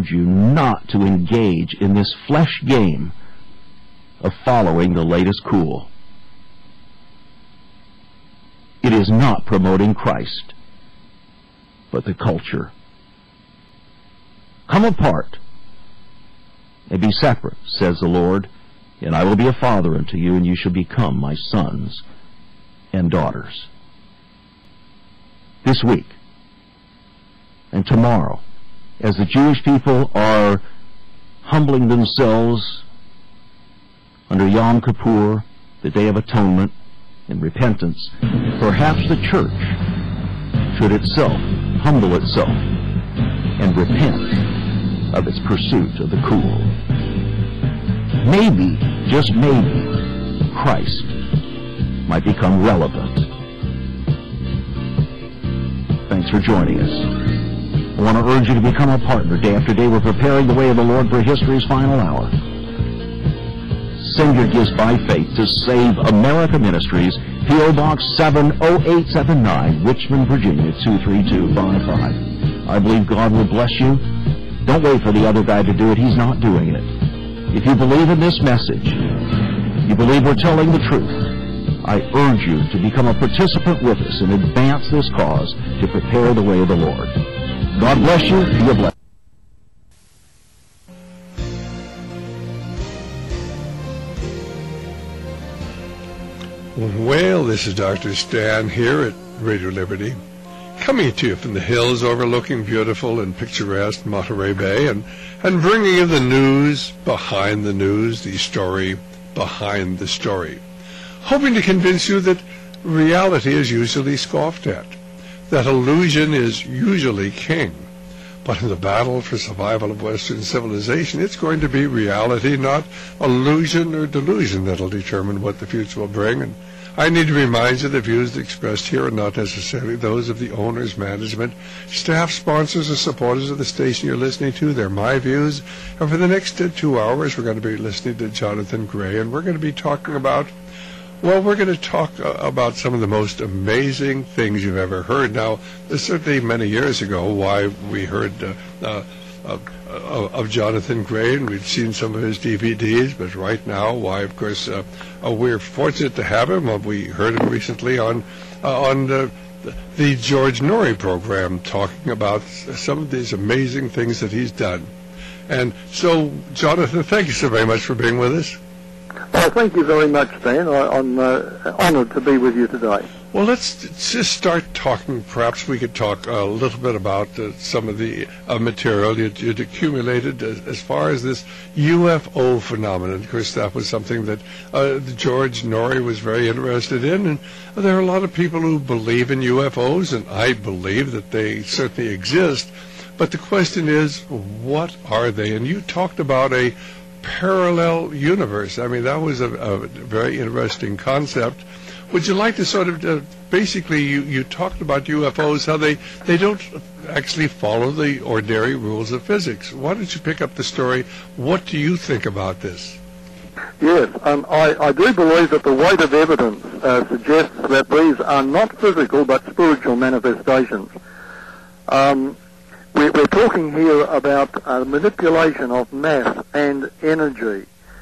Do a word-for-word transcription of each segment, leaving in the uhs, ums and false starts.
urge you not to engage in this flesh game of following the latest cool. It is not promoting Christ, but the culture. Come apart and be separate, says the Lord, and I will be a father unto you, and you shall become my sons and daughters. This week and tomorrow, as the Jewish people are humbling themselves under Yom Kippur, the Day of Atonement, and repentance, perhaps the church should itself humble itself and repent of its pursuit of the cool. Maybe, just maybe, Christ might become relevant. Thanks for joining us. I want to urge you to become a partner. Day after day, we're preparing the way of the Lord for history's final hour. Send your gifts by faith to Save America Ministries, P O. Box seven oh eight seven nine, Richmond, Virginia, two three two five five. I believe God will bless you. Don't wait for the other guy to do it. He's not doing it. If you believe in this message, you believe we're telling the truth, I urge you to become a participant with us and advance this cause to prepare the way of the Lord. God bless you. Be a blessing. Well, this is Doctor Stan here at Radio Liberty, coming to you from the hills overlooking beautiful and picturesque Monterey Bay, and, and bringing you the news behind the news, the story behind the story, hoping to convince you that reality is usually scoffed at, that illusion is usually king. But in the battle for survival of Western civilization, it's going to be reality, not illusion or delusion, that'll determine what the future will bring. And I need to remind you the views expressed here are not necessarily those of the owners, management, staff, sponsors, or supporters of the station you're listening to. They're my views. And for the next uh, two hours, we're going to be listening to Jonathan Gray, and we're going to be talking about, well, we're going to talk uh, about some of the most amazing things you've ever heard. Now, there's certainly many years ago why we heard uh, uh, of, of, of Jonathan Gray, and we'd seen some of his D V Ds, but right now, why, of course, uh, uh, we're fortunate to have him. Uh, we heard him recently on uh, on uh, the George Noory program, talking about some of these amazing things that he's done. And so, Jonathan, thank you so very much for being with us. Oh, thank you very much, Stan. I, I'm uh, honoured to be with you today. Well, let's just start talking. Perhaps we could talk a little bit about uh, some of the uh, material you'd, you'd accumulated as, as far as this U F O phenomenon. Of course, that was something that uh, George Noory was very interested in, and there are a lot of people who believe in U F Os, and I believe that they certainly exist. But the question is, what are they? And you talked about a parallel universe. I mean, that was a, a very interesting concept. Would you like to sort of, uh, basically, you, you talked about U F Os, how they, they don't actually follow the ordinary rules of physics. Why don't you pick up the story? What do you think about this? Yes, um, I, I do believe that the weight of evidence uh, suggests that these are not physical but spiritual manifestations. Um, we're, we're talking here about uh, manipulation of mass and energy.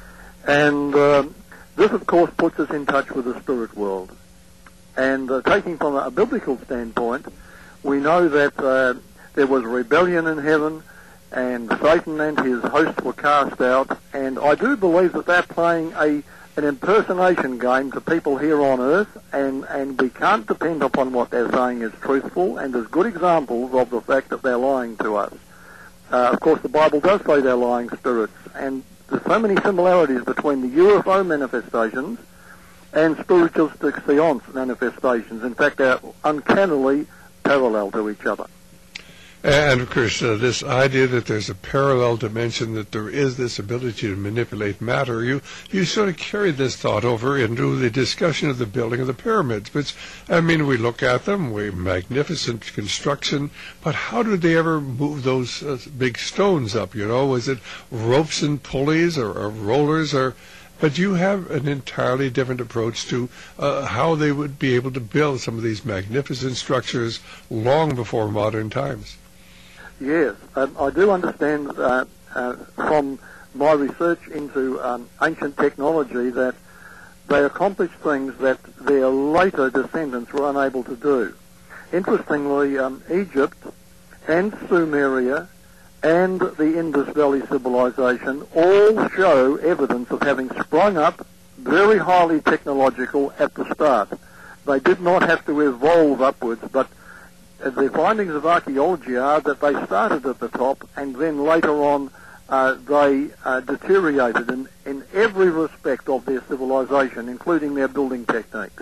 And uh, this, of course, puts us in touch with the spirit world. And uh, taking from a biblical standpoint, we know that uh, there was rebellion in heaven, and Satan and his host were cast out. And I do believe that they're playing a an impersonation game to people here on earth, and, and we can't depend upon what they're saying is truthful, and there's good examples of the fact that they're lying to us. Uh, of course, the Bible does say they're lying spirits, and there's so many similarities between the U F O manifestations and spiritualistic seance manifestations. In fact, they're uncannily parallel to each other. And, of course, uh, this idea that there's a parallel dimension, that there is this ability to manipulate matter, you, you sort of carried this thought over into the discussion of the building of the pyramids. Which, I mean, we look at them, we magnificent construction, but how did they ever move those uh, big stones up, you know? Was it ropes and pulleys or, or rollers? or? But you have an entirely different approach to uh, how they would be able to build some of these magnificent structures long before modern times. Yes, um, I do understand uh, uh, from my research into um, ancient technology that they accomplished things that their later descendants were unable to do. Interestingly, um, Egypt and Sumeria and the Indus Valley civilization all show evidence of having sprung up very highly technological at the start. They did not have to evolve upwards, but the findings of archaeology are that they started at the top and then later on uh, they uh, deteriorated in, in every respect of their civilization, including their building techniques.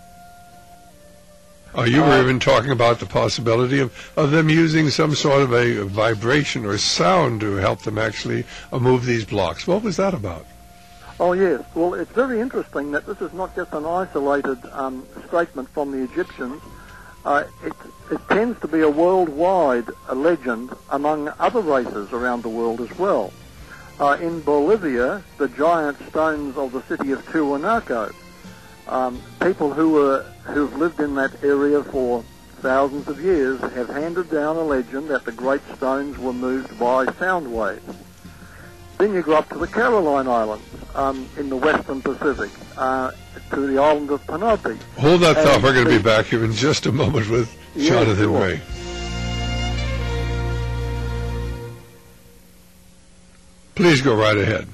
Oh, you were uh, even talking about the possibility of, of them using some sort of a vibration or sound to help them actually uh, move these blocks. What was that about? Oh, yes. Well, it's very interesting that this is not just an isolated um, statement from the Egyptians. Uh, it, it tends to be a worldwide uh, legend among other races around the world as well. Uh, in Bolivia, the giant stones of the city of Tiwanaku, um, people who were, who've lived in that area for thousands of years have handed down a legend that the great stones were moved by sound waves. Then you go up to the Caroline Islands um, in the western Pacific, uh, to the island of Panope. Hold that thought. And We're going to the, be back here in just a moment with yeah, Jonathan sure. Ray. Please go right ahead.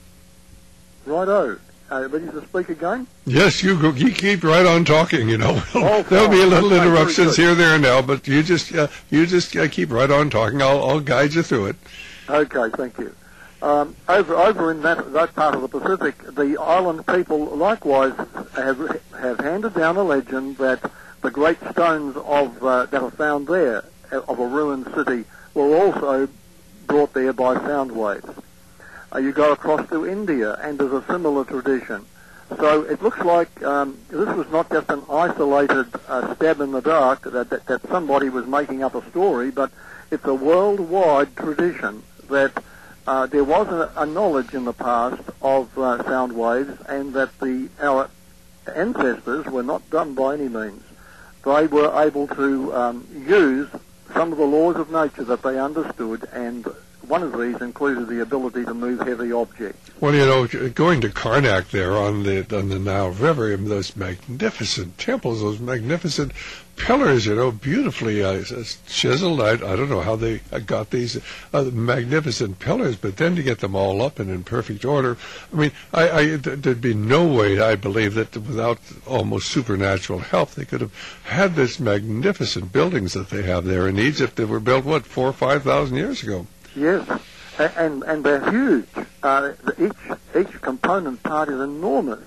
Righto. Uh, ready to speak again? Yes, you go, you keep right on talking. You know, Oh, there'll be a little okay, interruptions very here, there, and now, but you just uh, you just uh, keep right on talking. I'll, I'll guide you through it. Okay, thank you. Um, over over in that that part of the Pacific, the island people likewise have have handed down a legend that the great stones of uh, that are found there of a ruined city were also brought there by sound waves. Uh, you go across to India, and there's a similar tradition. So it looks like um, this was not just an isolated uh, stab in the dark that, that that somebody was making up a story, but it's a worldwide tradition that. Uh, there was a, a knowledge in the past of uh, sound waves, and that the our ancestors were not dumb by any means. They were able to um, use some of the laws of nature that they understood, and one of these included the ability to move heavy objects. Well, you know, going to Karnak there on the on the Nile River, I mean, those magnificent temples, those magnificent pillars, you know, beautifully uh, chiseled. I, I don't know how they got these uh, magnificent pillars, but then to get them all up and in perfect order. I mean, I, I, there'd be no way, I believe, that without almost supernatural help, they could have had this magnificent buildings that they have there in Egypt that were built, what, four or five thousand years ago. Yes, and and they're huge. Uh, each each component part is enormous,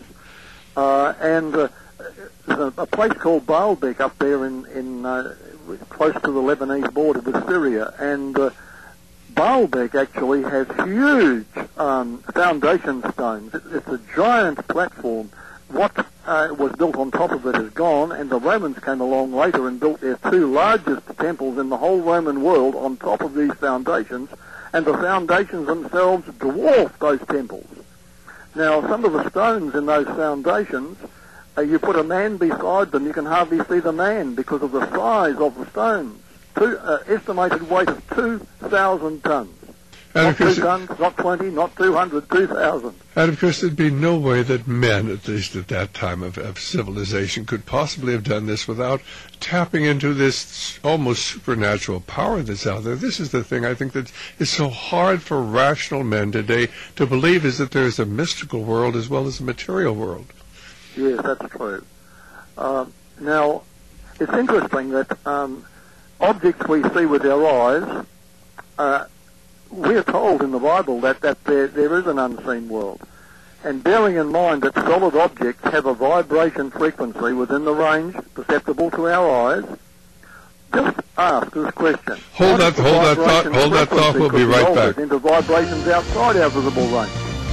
uh, and uh, there's a, a place called Baalbek up there in in uh, close to the Lebanese border with Syria, and uh, Baalbek actually has huge um, foundation stones. It, it's a giant platform. What uh, was built on top of it is gone, and the Romans came along later and built their two largest temples in the whole Roman world on top of these foundations, and the foundations themselves dwarf those temples. Now, some of the stones in those foundations, uh, you put a man beside them, you can hardly see the man because of the size of the stones. Two, uh, estimated weight of two thousand tons. And Not of course, two tons, not twenty, not two hundred, two thousand. And of course, there'd be no way that men, at least at that time of, of civilization, could possibly have done this without tapping into this almost supernatural power that's out there. This is the thing I think that is so hard for rational men today to believe, is that there is a mystical world as well as a material world. Yes, that's true. Uh, now, it's interesting that um, objects we see with our eyes, uh, we're told in the Bible that, that there, there is an unseen world. And bearing in mind that solid objects have a vibration frequency within the range perceptible to our eyes, just ask this question. Hold that, hold that thought, hold that thought, we'll be right back. Into vibrations outside our visible range.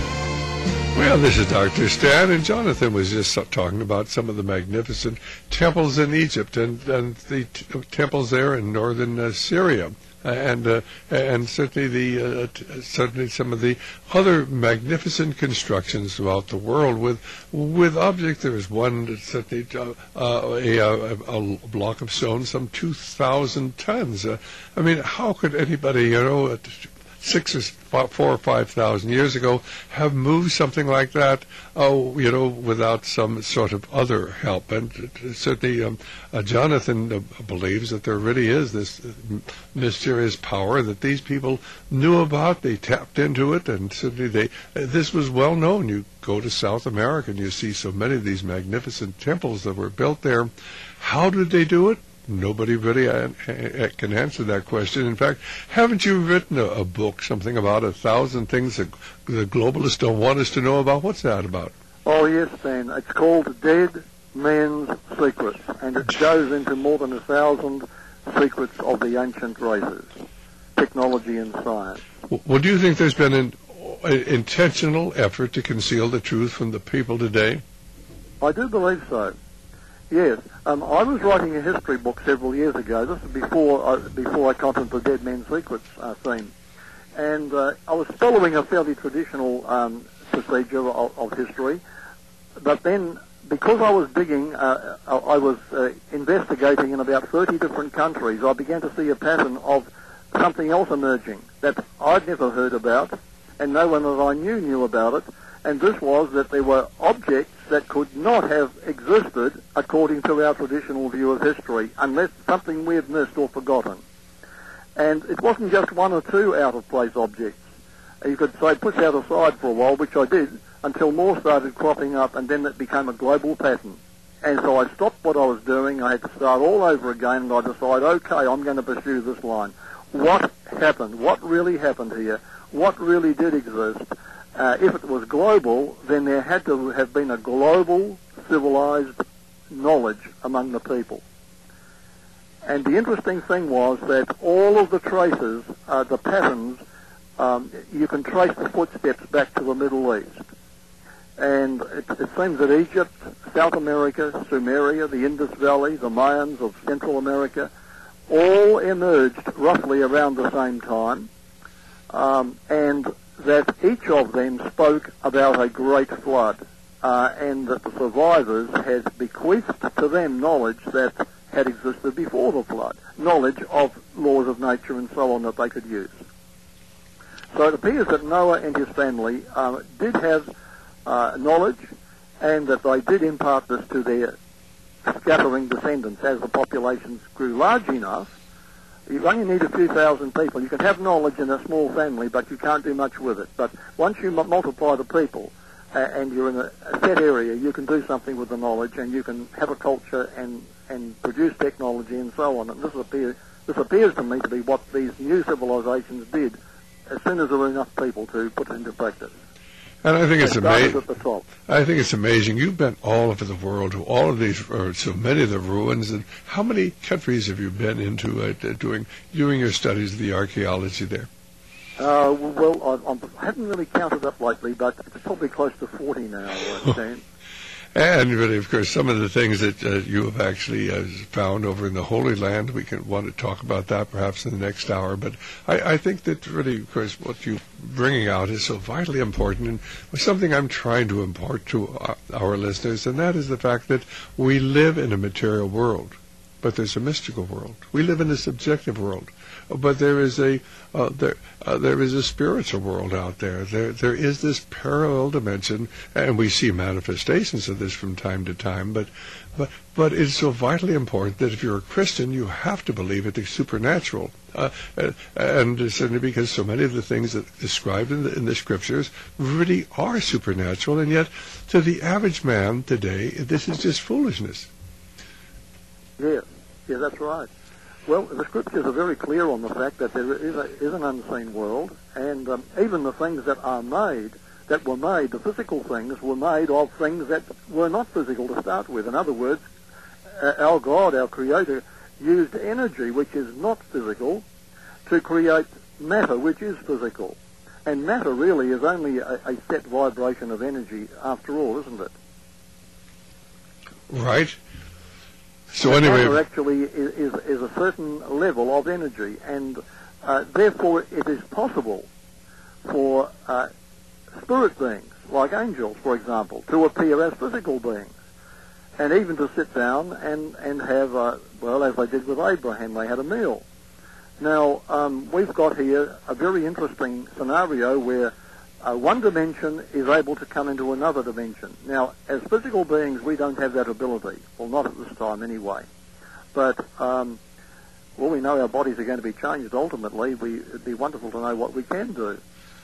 Well, this is Doctor Stan, and Jonathan was just talking about some of the magnificent temples in Egypt and, and the t- temples there in northern uh, Syria. and uh, and certainly the uh, t- certainly some of the other magnificent constructions throughout the world with with objects. There is one that certainly uh, uh, a, a, a block of stone some two thousand tons. Uh, I mean, how could anybody, you know, at six or four or five thousand years ago have moved something like that, oh, you know, without some sort of other help? And uh, certainly um, uh, Jonathan uh, believes that there really is this mysterious power that these people knew about. They tapped into it, and certainly they. Uh, this was well known. You go to South America and you see so many of these magnificent temples that were built there. How did they do it? Nobody really an- a- can answer that question. In fact, haven't you written a, a book, something about a thousand things that the globalists don't want us to know about? What's that about? Oh, yes, Dan. It's called Dead Men's Secrets, and it goes into more than a thousand secrets of the ancient races, technology and science. Well, do you think there's been an, an intentional effort to conceal the truth from the people today? I do believe so. Yes, um, I was writing a history book several years ago. This is before I, before I got into the Dead Men's Secrets uh, theme, and uh, I was following a fairly traditional um, procedure of, of history. But then, because I was digging, uh, I was uh, investigating in about thirty different countries. I began to see a pattern of something else emerging that I'd never heard about, and no one that I knew knew about it. And this was that there were objects that could not have existed according to our traditional view of history, unless something we had missed or forgotten. And it wasn't just one or two out-of-place objects. You could say, put that aside for a while, which I did, until more started cropping up, and then it became a global pattern. And so I stopped what I was doing. I had to start all over again, and I decided, okay, I'm going to pursue this line. What happened? What really happened here? What really did exist? Uh, if it was global, then there had to have been a global, civilized knowledge among the people. And the interesting thing was that all of the traces, uh, the patterns, um, you can trace the footsteps back to the Middle East. And it, it seems that Egypt, South America, Sumeria, the Indus Valley, the Mayans of Central America, all emerged roughly around the same time. Um, and that each of them spoke about a great flood, uh, and that the survivors had bequeathed to them knowledge that had existed before the flood, knowledge of laws of nature and so on that they could use. So it appears that Noah and his family uh, did have uh, knowledge, and that they did impart this to their scattering descendants as the populations grew large enough. You only need a few thousand people. You can have knowledge in a small family, but you can't do much with it. But once you m- multiply the people uh, and you're in a, a set area, you can do something with the knowledge, and you can have a culture and, and produce technology and so on. And this appears, this appears to me to be what these new civilizations did as soon as there were enough people to put it into practice. And I think it's amazing. At the top. I think it's amazing. You've been all over the world to all of these, or so many of the ruins. And how many countries have you been into uh, doing doing your studies of the archaeology there? Uh, well, I, I haven't really counted up lately, but it's probably close to forty now, I understand. And really, of course, some of the things that uh, you have actually uh, found over in the Holy Land, we can want to talk about that perhaps in the next hour. But I, I think that really, of course, what you're bringing out is so vitally important, and something I'm trying to impart to our, our listeners, and that is the fact that we live in a material world, but there's a mystical world. We live in a subjective world, but there is a uh, there uh, there is a spiritual world out there. There there is this parallel dimension, and we see manifestations of this from time to time. But but but it's so vitally important that if you're a Christian, you have to believe in the supernatural, uh, and certainly because so many of the things that are described in the, in the scriptures really are supernatural, and yet to the average man today, this is just foolishness. Yeah, yeah, that's right. Well, the scriptures are very clear on the fact that there is, a, is an unseen world, and um, even the things that are made, that were made, the physical things, were made of things that were not physical to start with. In other words, our God, our Creator, used energy, which is not physical, to create matter, which is physical. And matter really is only a, a set vibration of energy after all, isn't it? Right. So and anyway, matter actually is, is, is a certain level of energy, and Uh, therefore, it is possible for uh, spirit beings, like angels, for example, to appear as physical beings, and even to sit down and, and have, uh, well, as they did with Abraham, they had a meal. Now, um, we've got here a very interesting scenario where uh, one dimension is able to come into another dimension. Now, as physical beings, we don't have that ability. Well, not at this time anyway. But, um, well, we know our bodies are going to be changed ultimately. We, it'd be wonderful to know what we can do.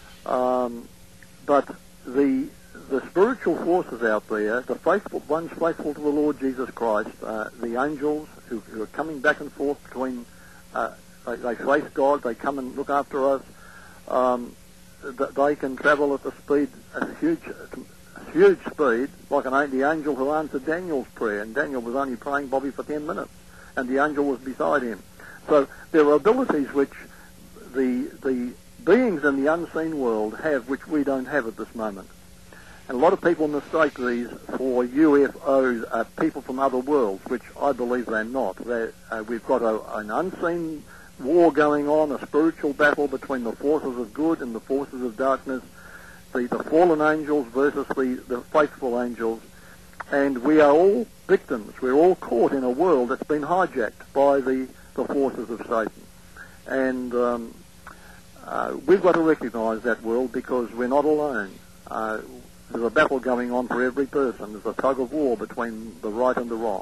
Um, but the the spiritual forces out there, the faithful ones faithful to the Lord Jesus Christ, uh, the angels who, who are coming back and forth between, uh, they, they face God, they come and look after us, um, th- they can travel at the speed, a huge, a huge speed, like an, the angel who answered Daniel's prayer, and Daniel was only praying, Bobby, for ten minutes, and the angel was beside him. So there are abilities which the the beings in the unseen world have which we don't have at this moment. And a lot of people mistake these for U F Os, uh, people from other worlds, which I believe they're not. They're, uh, we've got a, an unseen war going on, a spiritual battle between the forces of good and the forces of darkness, the, the fallen angels versus the, the faithful angels. And we are all victims. We're all caught in a world that's been hijacked by the, the forces of Satan. And um, uh, we've got to recognize that world because we're not alone. Uh, there's a battle going on for every person. There's a tug of war between the right and the wrong.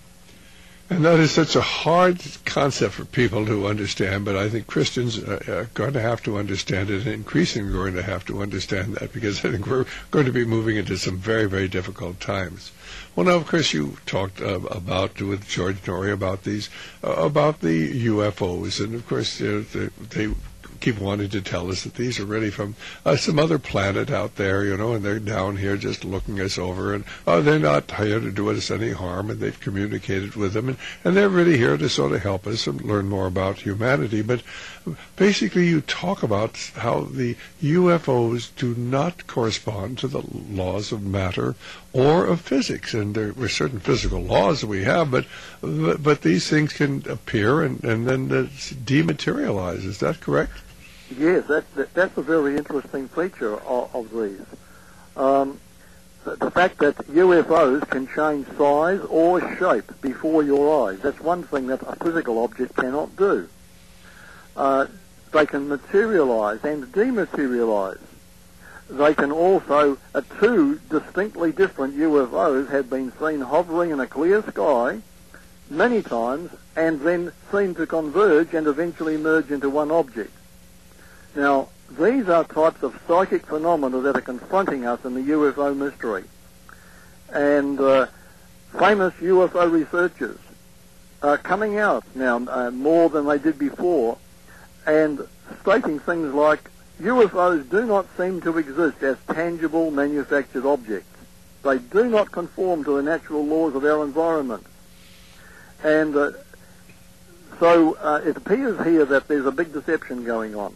And that is such a hard concept for people to understand, but I think Christians are going to have to understand it, and increasingly going to have to understand that, because I think we're going to be moving into some very, very difficult times. Well, now, of course, you talked uh, about, with George Noory, about these, uh, about the U F Os, and of course, uh, they, they keep wanting to tell us that these are really from uh, some other planet out there, you know, and they're down here just looking us over, and oh, they're not here to do us any harm, and they've communicated with them, and, and they're really here to sort of help us and learn more about humanity. But basically, you talk about how the U F Os do not correspond to the laws of matter or of physics, and there are certain physical laws that we have, but but, but these things can appear and, and then uh, dematerialize. Is that correct? Yes, that, that, that's a very interesting feature of, of these. Um, the, the fact that U F Os can change size or shape before your eyes, that's one thing that a physical object cannot do. Uh, they can materialize and dematerialize. They can also, uh, two distinctly different U F Os have been seen hovering in a clear sky many times and then seen to converge and eventually merge into one object. Now, these are types of psychic phenomena that are confronting us in the U F O mystery. And uh, famous U F O researchers are coming out now uh, more than they did before and stating things like, U F Os do not seem to exist as tangible manufactured objects. They do not conform to the natural laws of our environment. And uh, so uh, it appears here that there's a big deception going on.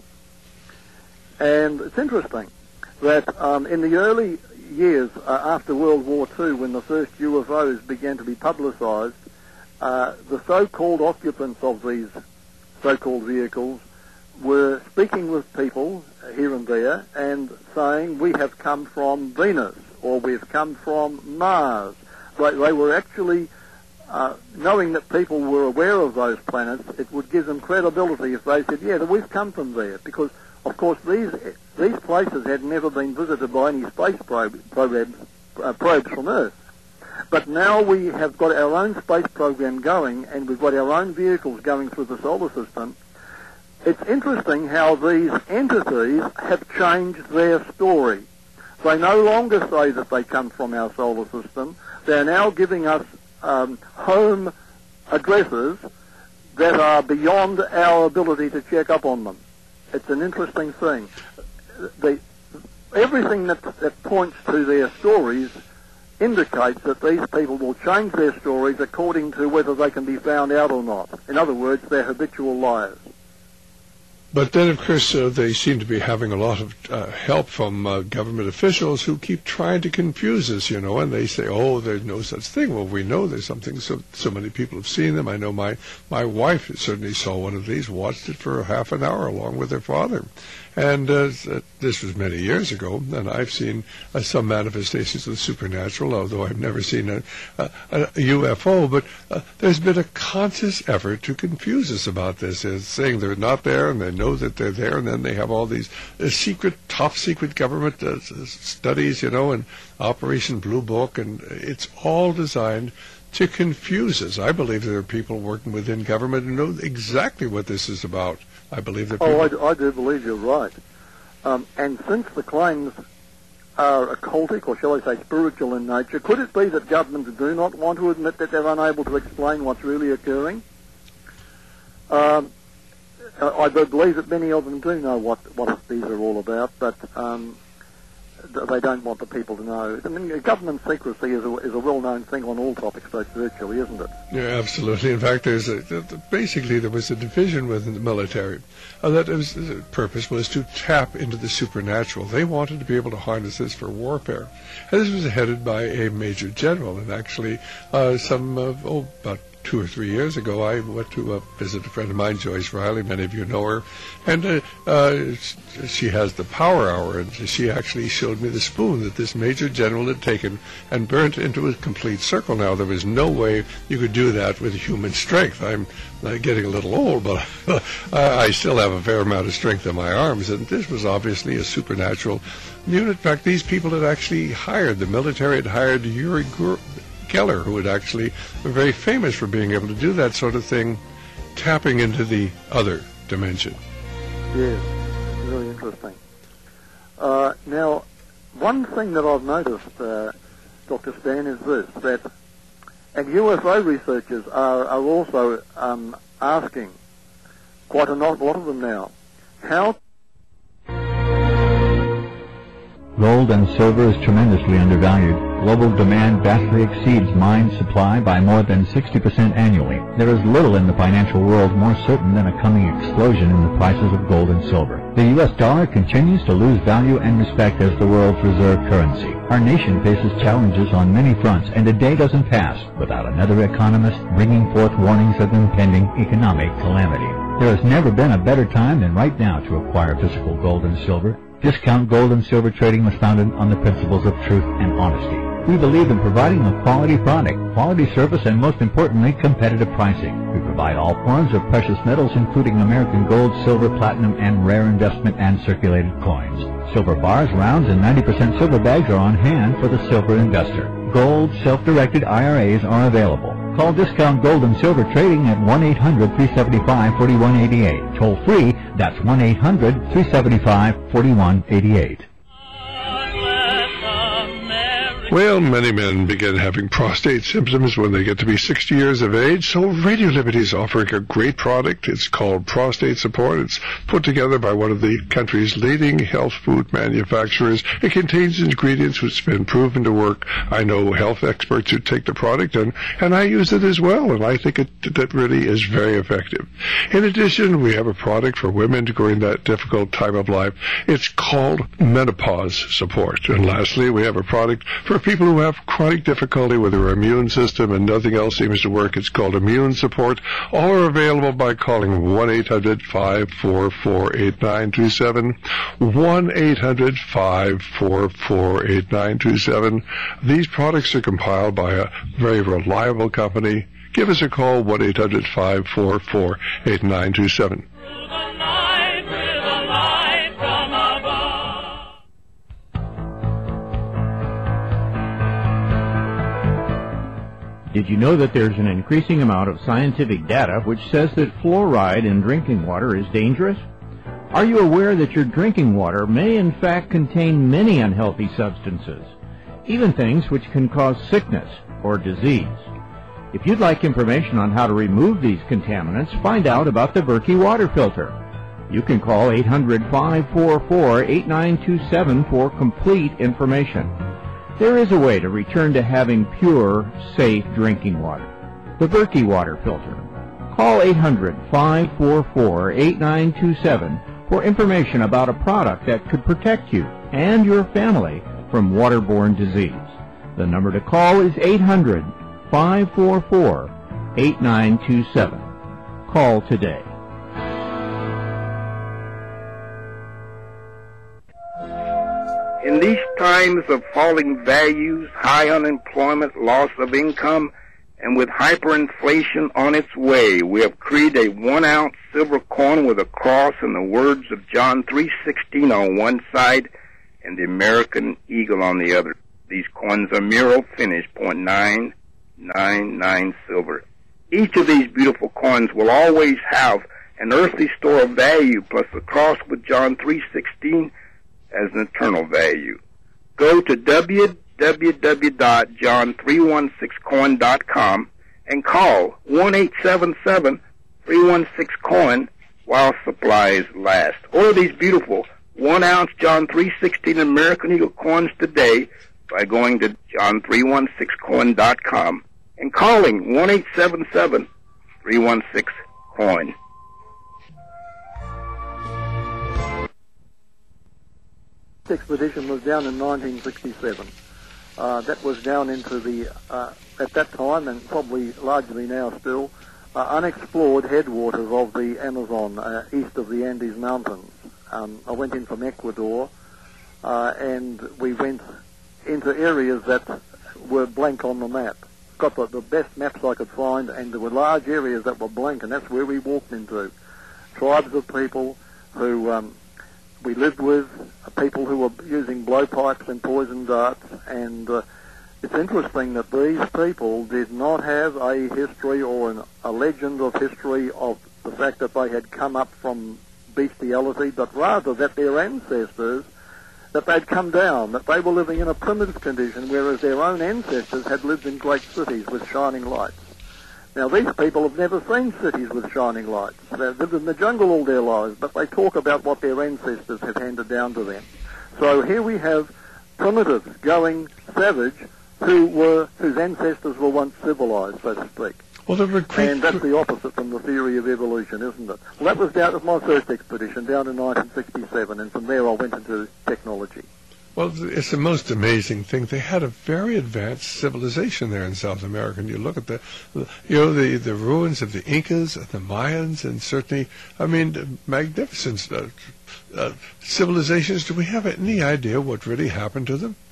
And it's interesting that um, in the early years uh, after World War Two, when the first U F Os began to be publicized, uh, the so-called occupants of these so-called vehicles were speaking with people here and there and saying, we have come from Venus, or we've come from Mars. They, they were actually, uh, knowing that people were aware of those planets, it would give them credibility if they said, yeah, we've come from there, because of course, these these places had never been visited by any space probe, probes, uh, probes from Earth. But now we have got our own space program going, and we've got our own vehicles going through the solar system. It's interesting how these entities have changed their story. They no longer say that they come from our solar system. They're now giving us um, home addresses that are beyond our ability to check up on them. It's an interesting thing. The, everything that, that points to their stories indicates that these people will change their stories according to whether they can be found out or not. In other words, they're habitual liars. But then, of course, uh, they seem to be having a lot of uh, help from uh, government officials who keep trying to confuse us, you know, and they say, oh, there's no such thing. Well, we know there's something. So so many people have seen them. I know my, my wife certainly saw one of these, watched it for half an hour along with her father. And uh, this was many years ago, and I've seen uh, some manifestations of the supernatural, although I've never seen a, a, a U F O. But uh, there's been a conscious effort to confuse us about this, as saying they're not there, and they know that they're there, and then they have all these uh, secret, top-secret government uh, studies, you know, and Operation Blue Book, and it's all designed to confuse us. I believe there are people working within government who know exactly what this is about. I believe that. Oh, I do, I do believe you're right. Um, and since the claims are occultic, or shall I say spiritual in nature, could it be that governments do not want to admit that they're unable to explain what's really occurring? Um, I do believe that many of them do know what, what these are all about, but um, they don't want the people to know. I mean, government secrecy is a, is a well-known thing on all topics, both virtually, isn't it? Yeah, absolutely. In fact, there's a, basically there was a division within the military uh, that was, the purpose was to tap into the supernatural. They wanted to be able to harness this for warfare. And this was headed by a major general, and actually uh, some, uh, oh, about two or three years ago, I went to uh, visit a friend of mine, Joyce Riley. Many of you know her. And uh, uh, she has the Power Hour, and she actually showed me the spoon that this major general had taken and burnt into a complete circle. Now, there was no way you could do that with human strength. I'm uh, getting a little old, but I still have a fair amount of strength in my arms, and this was obviously a supernatural unit. In fact, these people had actually hired, the military had hired Uri Gur- Geller, who had actually been very famous for being able to do that sort of thing, tapping into the other dimension. Yes, really interesting. Uh, now, one thing that I've noticed, uh, Doctor Stan, is this, that, and U F O researchers are, are also um, asking, quite a lot of them now, how... Gold and silver is tremendously undervalued. Global demand vastly exceeds mine supply by more than sixty percent annually. There is little in the financial world more certain than a coming explosion in the prices of gold and silver. The U S dollar continues to lose value and respect as the world's reserve currency. Our nation faces challenges on many fronts, and a day doesn't pass without another economist bringing forth warnings of impending economic calamity. There has never been a better time than right now to acquire physical gold and silver. Discount Gold and Silver Trading was founded on the principles of truth and honesty. We believe in providing a quality product, quality service, and most importantly, competitive pricing. We provide all forms of precious metals, including American gold, silver, platinum, and rare investment and circulated coins. Silver bars, rounds, and ninety percent silver bags are on hand for the silver investor. Gold, self-directed I R As are available. Call Discount Gold and Silver Trading at one eight hundred, three seven five, four one eight eight. Toll free, that's one eight hundred, three seven five, four one eight eight. Well, many men begin having prostate symptoms when they get to be sixty years of age, so Radio Liberty is offering a great product. It's called Prostate Support. It's put together by one of the country's leading health food manufacturers. It contains ingredients which have been proven to work. I know health experts who take the product, and, and I use it as well, and I think it, it really is very effective. In addition, we have a product for women during that difficult time of life. It's called Menopause Support. And lastly, we have a product for people who have chronic difficulty with their immune system and nothing else seems to work. It's called Immune Support. All are available by calling one eight hundred, five four four, eight nine two seven, one eight hundred, five four four, eight nine two seven. These products are compiled by a very reliable company. Give us a call, one eight hundred, five four four, eight nine two seven. Did you know that there's an increasing amount of scientific data which says that fluoride in drinking water is dangerous? Are you aware that your drinking water may in fact contain many unhealthy substances, even things which can cause sickness or disease? If you'd like information on how to remove these contaminants, find out about the Berkey water filter. You can call eight hundred, five four four, eight nine two seven for complete information. There is a way to return to having pure, safe drinking water. The Berkey water filter. Call eight hundred, five four four, eight nine two seven for information about a product that could protect you and your family from waterborne disease. The number to call is eight hundred, five four four, eight nine two seven. Call today. In these times of falling values, high unemployment, loss of income, and with hyperinflation on its way, we have created a one-ounce silver coin with a cross and the words of John three sixteen on one side and the American eagle on the other. These coins are mural finished, point nine nine nine silver. Each of these beautiful coins will always have an earthly store of value plus the cross with John three sixteen as an eternal value. Go to w w w dot john three one six coin dot com and call one eight seven seven, three one six coin while supplies last. Order these beautiful one-ounce John three sixteen American Eagle coins today by going to john three one six coin dot com and calling one eight seven seven, three one six coin. Expedition was down in nineteen sixty-seven. Uh, that was down into the, uh, at that time, and probably largely now still, uh, unexplored headwaters of the Amazon, uh, east of the Andes Mountains. Um, I went in from Ecuador, uh, and we went into areas that were blank on the map. Got the, the best maps I could find, and there were large areas that were blank, and that's where we walked into. Tribes of people who um, we lived with, uh, people who were using blowpipes and poison darts, and uh, it's interesting that these people did not have a history or an, a legend of history of the fact that they had come up from bestiality, but rather that their ancestors, that they'd come down, that they were living in a primitive condition, whereas their own ancestors had lived in great cities with shining lights. Now, these people have never seen cities with shining lights. They've lived in the jungle all their lives, but they talk about what their ancestors have handed down to them. So here we have primitives going savage who were, whose ancestors were once civilized, so to speak. Well, the recruit... And that's the opposite from the theory of evolution, isn't it? Well, that was down with my first expedition, down in nineteen sixty-seven, and from there I went into technology. Well, it's the most amazing thing. They had a very advanced civilization there in South America. And you look at the, you know, the, the ruins of the Incas, the Mayans, and certainly, I mean, magnificent uh, uh, civilizations. Do we have any idea what really happened to them?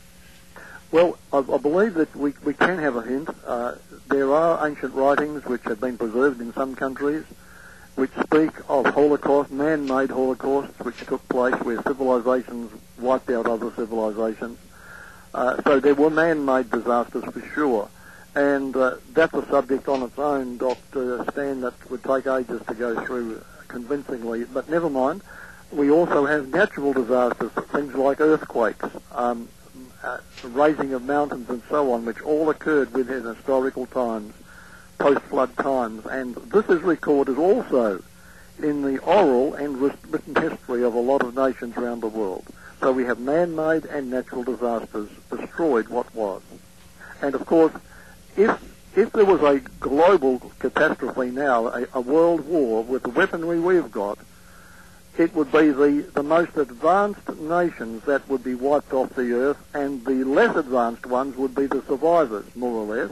Well, I, I believe that we, we can have a hint. Uh, there are ancient writings which have been preserved in some countries which speak of Holocaust, man-made Holocausts, which took place where civilizations wiped out other civilizations. Uh, so there were man-made disasters for sure. And uh, that's a subject on its own, Doctor Stan, that would take ages to go through convincingly. But never mind. We also have natural disasters, things like earthquakes, um, uh, raising of mountains and so on, which all occurred within historical times, post-flood times, and this is recorded also in the oral and written history of a lot of nations around the world. So we have man-made and natural disasters destroyed what was. And of course, if if there was a global catastrophe now, a, a world war with the weaponry we've got, it would be the, the most advanced nations that would be wiped off the earth, and the less advanced ones would be the survivors, more or less.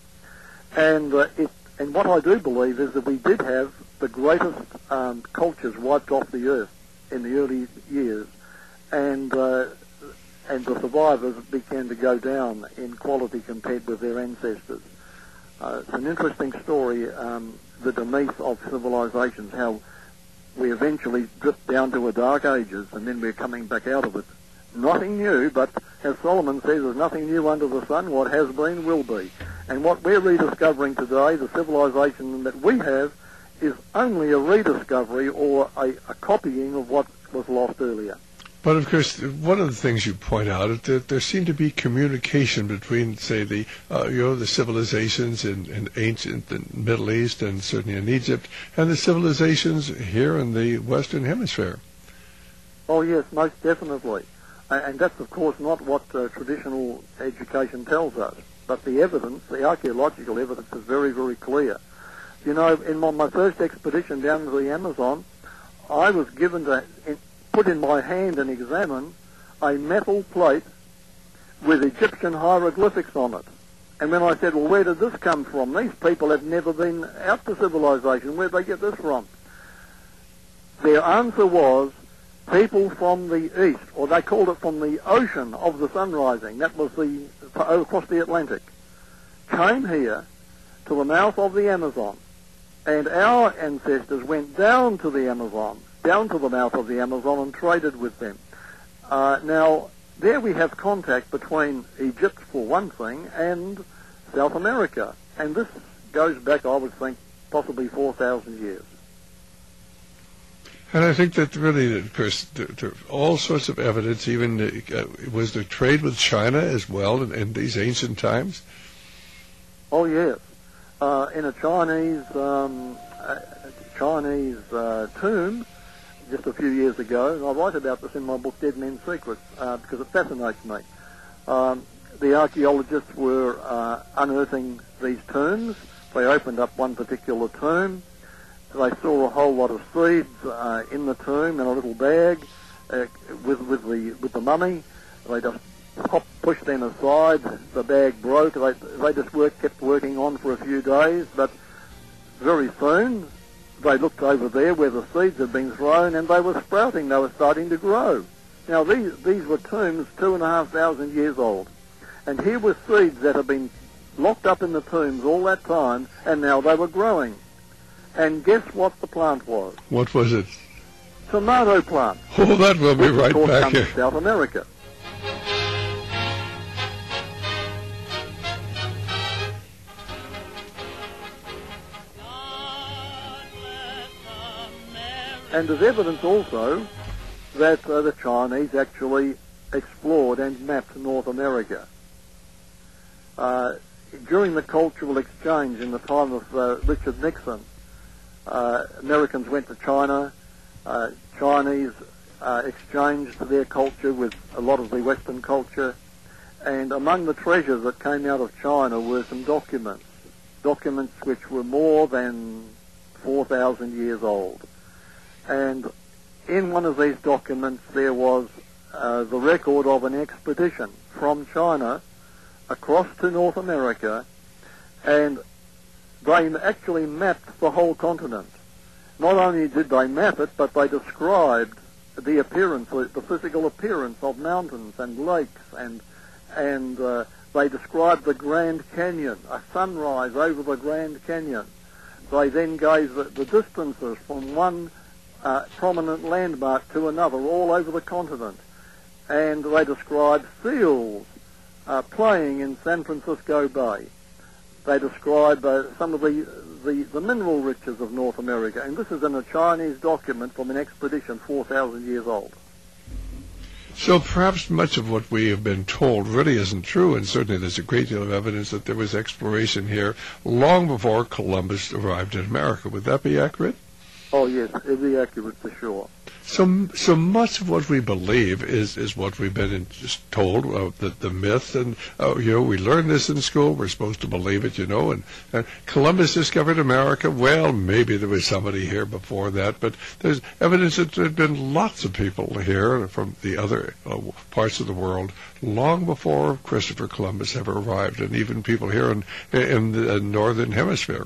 And uh, it, and what I do believe is that we did have the greatest um, cultures wiped off the earth in the early years, and uh, and the survivors began to go down in quality compared with their ancestors. Uh, it's an interesting story, um, the demise of civilizations, how we eventually drift down to a dark ages, and then we're coming back out of it. Nothing new, but as Solomon says, there's nothing new under the sun. What has been will be. And what we're rediscovering today, the civilization that we have, is only a rediscovery or a, a copying of what was lost earlier. But of course, one of the things you point out is that there seemed to be communication between, say, the uh, you know the civilizations in, in ancient the Middle East and certainly in Egypt, and the civilizations here in the Western Hemisphere. Oh yes, most definitely. And that's, of course, not what uh, traditional education tells us. But the evidence, the archaeological evidence, is very, very clear You know, in my, my first expedition down to the Amazon, I was given to in, put in my hand and examine a metal plate with Egyptian hieroglyphics on it. And when I said, well, where did this come from? These people have never been out to civilization. Where did they get this from? Their answer was, people from the east, or they called it from the ocean of the sun rising, that was the across the Atlantic, came here to the mouth of the Amazon, and our ancestors went down to the Amazon, down to the mouth of the Amazon and traded with them. Uh, now, there we have contact between Egypt, for one thing, and South America, and this goes back, I would think, possibly four thousand years. And I think that really, of course, there, there are all sorts of evidence. Even uh, was there trade with China as well in, in these ancient times? Oh yes, uh, in a Chinese um, uh, Chinese uh, tomb just a few years ago, and I write about this in my book Dead Men's Secrets uh, because it fascinates me. Um, the archaeologists were uh, unearthing these tombs. They opened up one particular tomb. They saw a whole lot of seeds uh, in the tomb in a little bag uh, with with the with the mummy. They just pop, pushed them aside. The bag broke. They they just worked, kept working on for a few days, but very soon they looked over there where the seeds had been thrown, and they were sprouting. They were starting to grow. Now these these were tombs two and a half thousand years old, and here were seeds that had been locked up in the tombs all that time, and now they were growing. And guess what the plant was? What was it? Tomato plant. Oh, that will be right back back here. South America. And there's evidence also that uh, the Chinese actually explored and mapped North America. Uh, during the cultural exchange in the time of uh, Richard Nixon, Uh, Americans went to China. Uh, Chinese uh, exchanged their culture with a lot of the Western culture. And among the treasures that came out of China were some documents, documents which were more than four thousand years old. And in one of these documents there was uh, the record of an expedition from China across to North America, and they actually mapped the whole continent. Not only did they map it, but they described the appearance, the physical appearance of mountains and lakes, and and uh, they described the Grand Canyon, a sunrise over the Grand Canyon. They then gave the, the distances from one uh, prominent landmark to another all over the continent, and they described seals uh, playing in San Francisco Bay. They describe uh, some of the, the, the mineral riches of North America, and this is in a Chinese document from an expedition four thousand years old. So perhaps much of what we have been told really isn't true, and certainly there's a great deal of evidence that there was exploration here long before Columbus arrived in America. Would that be accurate? Oh, yes, it'd be accurate for sure. So, so much of what we believe is, is what we've been in, just told, uh, the, the myth, and, uh, you know, we learn this in school, we're supposed to believe it, you know, and, and Columbus discovered America. Well, maybe there was somebody here before that, but there's evidence that there had been lots of people here from the other uh, parts of the world long before Christopher Columbus ever arrived, and even people here in, in the northern hemisphere.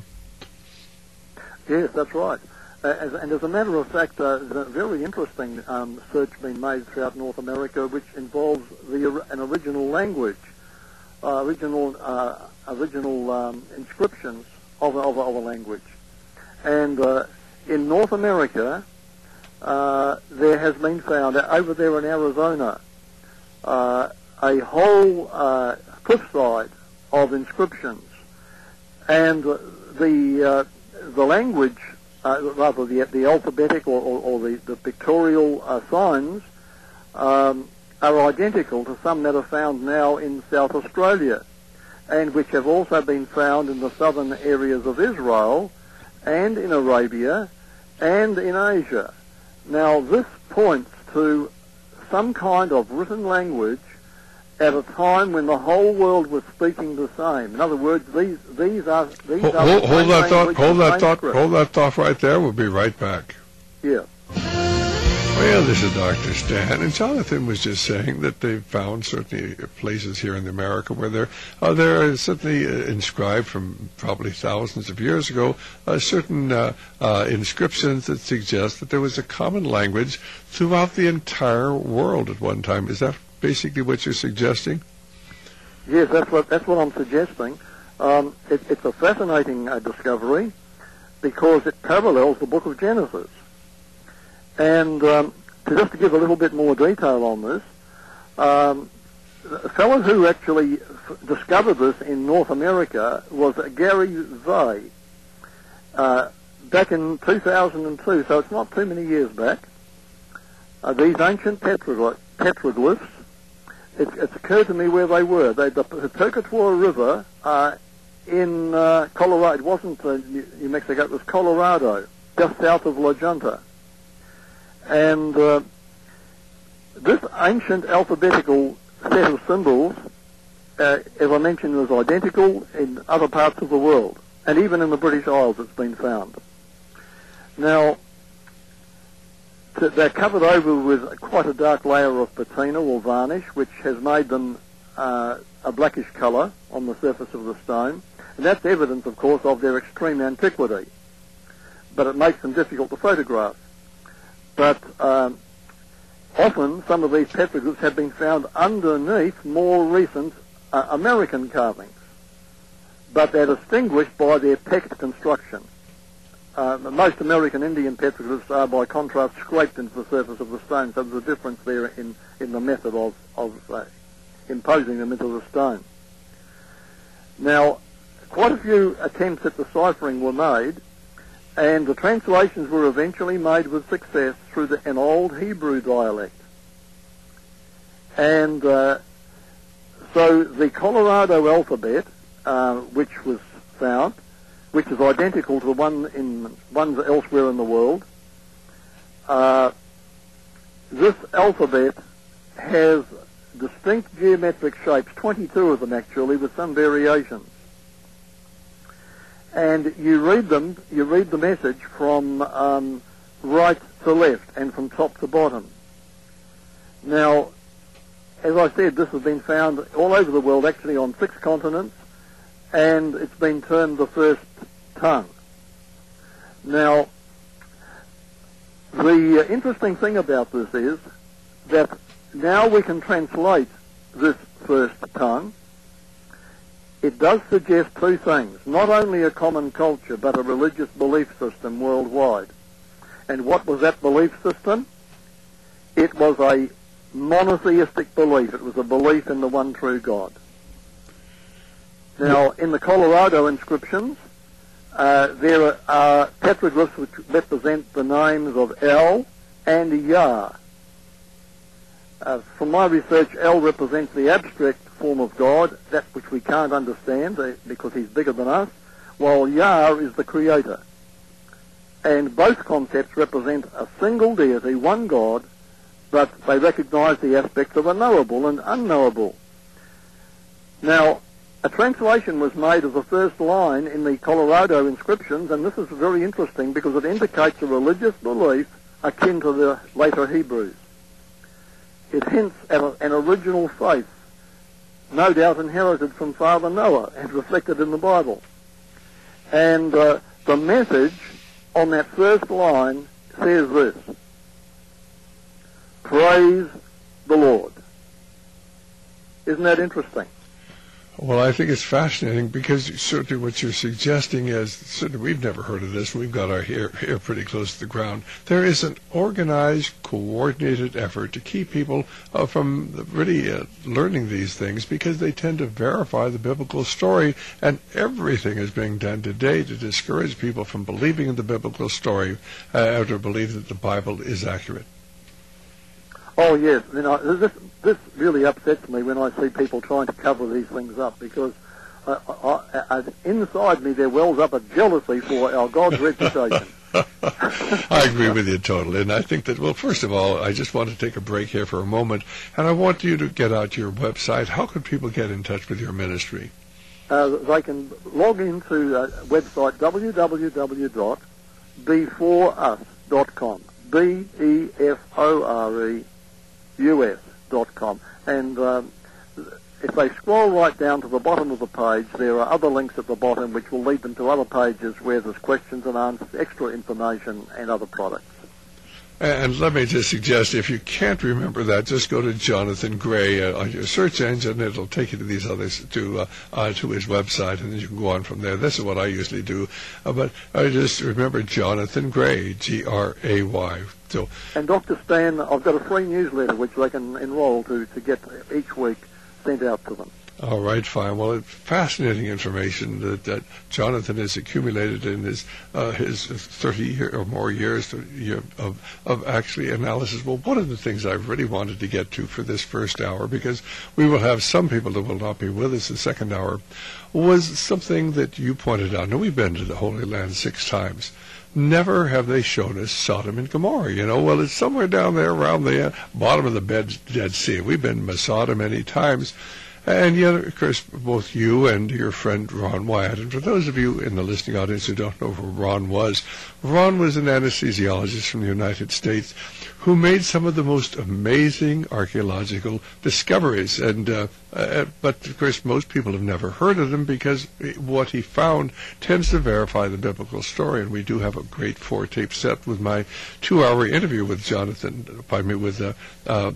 Yes, that's right. Uh, as, and as a matter of fact, uh, there's a very interesting um, search being made throughout North America, which involves the, an original language, uh, original uh, original um, inscriptions of, of, of a language. And uh, in North America, uh, there has been found, over there in Arizona, uh, a whole uh, cliffside of inscriptions. And the, uh, the language, Uh, rather the, the alphabetic or, or, or the, the pictorial uh, signs um, are identical to some that are found now in South Australia, and which have also been found in the southern areas of Israel and in Arabia and in Asia. Now this points to some kind of written language at a time when the whole world was speaking the same. In other words, these these are these Hold, are hold, the hold same that thought. language, Hold the that same thought. script. Hold that thought right there. We'll be right back. Yeah. Well, this is Doctor Stan, and Jonathan was just saying that they've found certainly places here in America where there, uh, there are certainly uh, inscribed from probably thousands of years ago, uh, certain uh, uh, inscriptions that suggest that there was a common language throughout the entire world at one time. Is that basically what you're suggesting? Yes, that's what that's what I'm suggesting. Um, it, it's a fascinating uh, discovery because it parallels the book of Genesis. And um, to just to give a little bit more detail on this, um, the fellow who actually f- discovered this in North America was Gary Vay uh, back in two thousand two, so it's not too many years back. Uh, these ancient petroglyphs, petroglyphs it, it's occurred to me where they were. They, the, the Purgatoire River uh, in uh, Colorado, it wasn't uh, New Mexico, it was Colorado, just south of La Junta. And uh, this ancient alphabetical set of symbols, uh, as I mentioned, was identical in other parts of the world, and even in the British Isles it's been found. Now, t- they're covered over with quite a dark layer of patina or varnish, which has made them uh, a blackish colour on the surface of the stone, and that's evidence, of course, of their extreme antiquity, but it makes them difficult to photograph. But um, often some of these petroglyphs have been found underneath more recent uh, American carvings, but they're distinguished by their pecked construction. Uh, most American Indian petroglyphs are, by contrast, scraped into the surface of the stone, so there's a difference there in, in the method of, of uh, imposing them into the stone. Now, quite a few attempts at deciphering were made, and the translations were eventually made with success through the, an old Hebrew dialect. And uh, so the Colorado alphabet, uh, which was found, which is identical to the one in ones elsewhere in the world, uh, this alphabet has distinct geometric shapes, twenty-two of them actually, with some variations. And you read them, you read the message from um, right to left and from top to bottom. Now, as I said, this has been found all over the world, actually on six continents, and it's been termed the first tongue. Now, the uh, interesting thing about this is that now we can translate this first tongue. It does suggest two things, not only a common culture, but a religious belief system worldwide. And what was that belief system? It was a monotheistic belief. It was a belief in the one true God. Now, in the Colorado inscriptions, uh, there are petroglyphs which represent the names of El and Yah. Uh, from my research, El represents the abstract form of God, that which we can't understand uh, because he's bigger than us, while Yah is the creator. And both concepts represent a single deity, one God, but they recognize the aspects of a knowable and unknowable. Now, a translation was made of the first line in the Colorado inscriptions, and this is very interesting because it indicates a religious belief akin to the later Hebrews. It hints at a, an original faith, no doubt inherited from Father Noah and reflected in the Bible. And uh, the message on that first line says this: praise the Lord. Isn't that interesting? Well, I think it's fascinating because certainly what you're suggesting is, certainly we've never heard of this, we've got our hair, hair pretty close to the ground. There is an organized, coordinated effort to keep people uh, from really uh, learning these things because they tend to verify the biblical story, and everything is being done today to discourage people from believing in the biblical story uh, or to believe that the Bible is accurate. Oh, yes. You know, this, this really upsets me when I see people trying to cover these things up because uh, I, I, inside me there wells up a jealousy for our God's reputation. I agree with you totally. And I think that, well, first of all, I just want to take a break here for a moment, and I want you to get out your website. How can people get in touch with your ministry? Uh, they can log into uh, website w w w dot b four us dot com, B E F O R E U S dot com. And um, if they scroll right down to the bottom of the page, there are other links at the bottom which will lead them to other pages where there's questions and answers, extra information, and other products. And let me just suggest, if you can't remember that, just go to Jonathan Gray uh, on your search engine. It'll take you to these others, to uh, uh, to his website, and then you can go on from there. This is what I usually do. Uh, but I just remember Jonathan Gray, G R A Y. So, and Doctor Stan, I've got a free newsletter which they can enroll to, to get each week sent out to them. All right, fine. Well, it's fascinating information that, that Jonathan has accumulated in his uh, his thirty year or more years of of actually analysis. Well, one of the things I really wanted to get to for this first hour, because we will have some people that will not be with us the second hour, was something that you pointed out. Now, we've been to the Holy Land six times. Never have they shown us Sodom and Gomorrah. You know, well, it's somewhere down there around the uh, bottom of the bed, Dead Sea. We've been to Masada many times. And yet, of course, both you and your friend Ron Wyatt, and for those of you in the listening audience who don't know who Ron was, Ron was an anesthesiologist from the United States who made some of the most amazing archaeological discoveries. And uh, uh, but, of course, most people have never heard of them because what he found tends to verify the biblical story. And we do have a great four-tape set with my two-hour interview with Jonathan, pardon me, with uh, uh,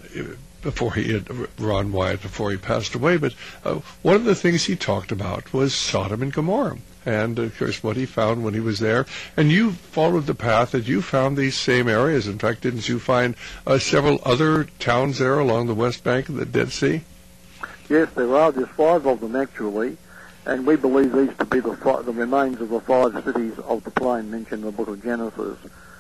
before he had, Ron Wyatt, before he passed away. But uh, one of the things he talked about was Sodom and Gomorrah. And, of course, what he found when he was there. And you followed the path that you found these same areas. In fact, didn't you find uh, several other towns there along the west bank of the Dead Sea? Yes, there are. There's five of them, actually. And we believe these to be the, fi- the remains of the five cities of the plain mentioned in the book of Genesis.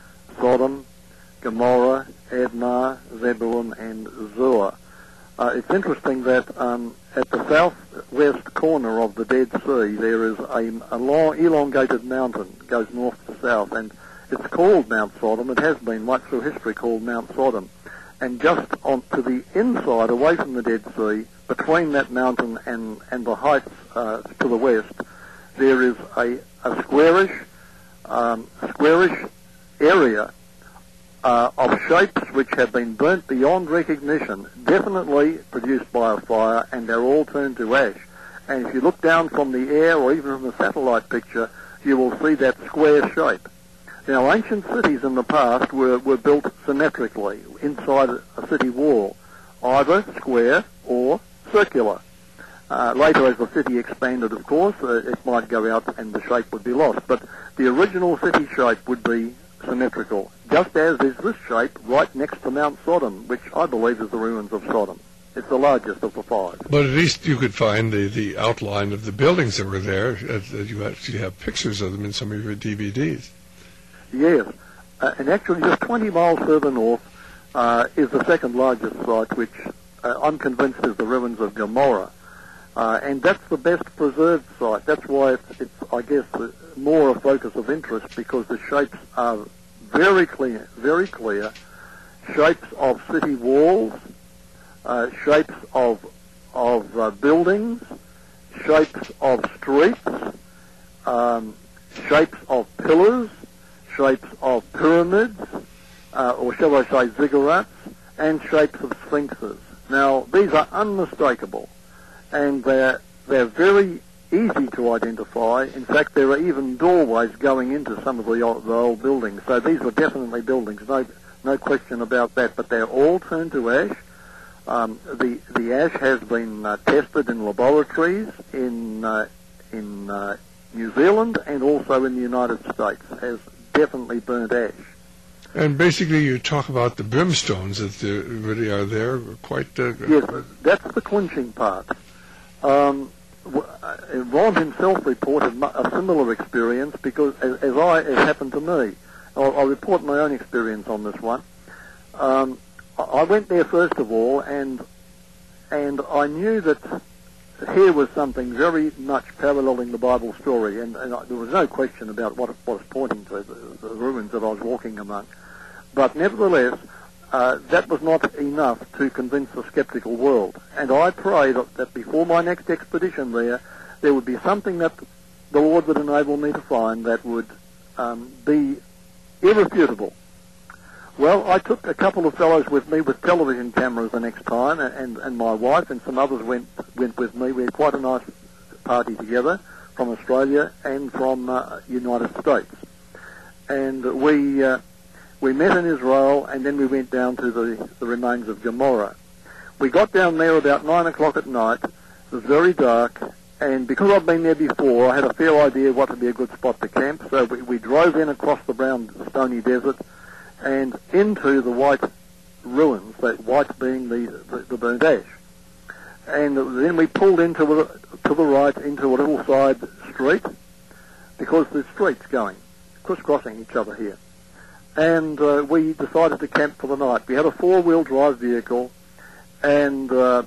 Sodom, Gomorrah, Admah, Zebulun, and Zoar. Uh, it's interesting that um, at the southwest corner of the Dead Sea, there is a, a long, elongated mountain, goes north to south, and it's called Mount Sodom. It has been right through history called Mount Sodom. And just on to the inside, away from the Dead Sea, between that mountain and, and the heights uh, to the west, there is a, a squarish, um, squarish area Uh, of shapes which have been burnt beyond recognition, definitely produced by a fire, and they're all turned to ash. And if you look down from the air or even from the satellite picture, you will see that square shape. Now, ancient cities in the past were, were built symmetrically inside a city wall, either square or circular. Uh, later, as the city expanded, of course, uh, it might go out and the shape would be lost. But the original city shape would be symmetrical, just as is this shape right next to Mount Sodom, which I believe is the ruins of Sodom. It's the largest of the five. But at least you could find the, the outline of the buildings that were there. Uh, you actually have pictures of them in some of your D V Ds. Yes, uh, and actually just twenty miles further north uh, is the second largest site, which uh, I'm convinced is the ruins of Gomorrah. Uh, and that's the best preserved site. That's why it's, it's I guess, more a focus of interest, because the shapes are very clear, very clear, shapes of city walls, uh, shapes of of uh, buildings, shapes of streets, um, shapes of pillars, shapes of pyramids, uh, or shall I say ziggurats, and shapes of sphinxes. Now, these are unmistakable, and they're, they're very easy to identify. In fact, there are even doorways going into some of the old, the old buildings. So these were definitely buildings, no no question about that. But they're all turned to ash. Um, the the ash has been uh, tested in laboratories in uh, in uh, New Zealand and also in the United States as definitely burnt ash. And basically, you talk about the brimstones that there really are there. Quite. Uh, yes, that's the quenching part. Um, Ron himself reported a similar experience because, as, as I, it happened to me. I'll, I'll report my own experience on this one. Um, I went there first of all, and and I knew that here was something very much paralleling the Bible story, and, and I, there was no question about what it was pointing to, the, the ruins that I was walking among. But nevertheless, uh, that was not enough to convince the skeptical world. And I prayed that, that before my next expedition there, there would be something that the Lord would enable me to find that would um, be irrefutable. Well, I took a couple of fellows with me with television cameras the next time, and, and my wife and some others went went with me. We had quite a nice party together from Australia and from uh, United States. And we uh, we met in Israel, and then we went down to the, the remains of Gomorrah. We got down there about nine o'clock at night. It was very dark, and because I've been there before, I had a fair idea what would be a good spot to camp. So we, we drove in across the brown stony desert and into the white ruins, that white being the, the, the burnt ash. And then we pulled into a, to the right into a little side street, because there's streets going, crisscrossing each other here. And uh, we decided to camp for the night. We had a four-wheel drive vehicle, and uh,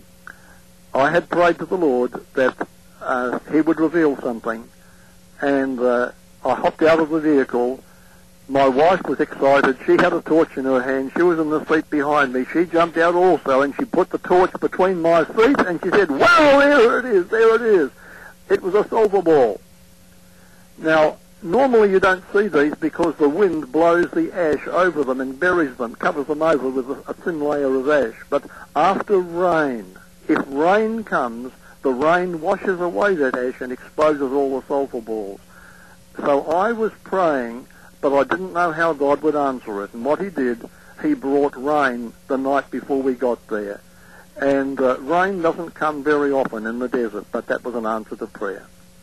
I had prayed to the Lord that uh, He would reveal something, and uh, I hopped out of the vehicle. My wife was excited. She had a torch in her hand. She was in the seat behind me. She jumped out also, and she put the torch between my feet, and she said, "Wow, there it is, there it is." It was a silver ball. Now, normally you don't see these because the wind blows the ash over them and buries them, covers them over with a, a thin layer of ash. But after rain, if rain comes, the rain washes away that ash and exposes all the sulfur balls. So I was praying, but I didn't know how God would answer it. And what He did, He brought rain the night before we got there. And uh, rain doesn't come very often in the desert, but that was an answer to prayer.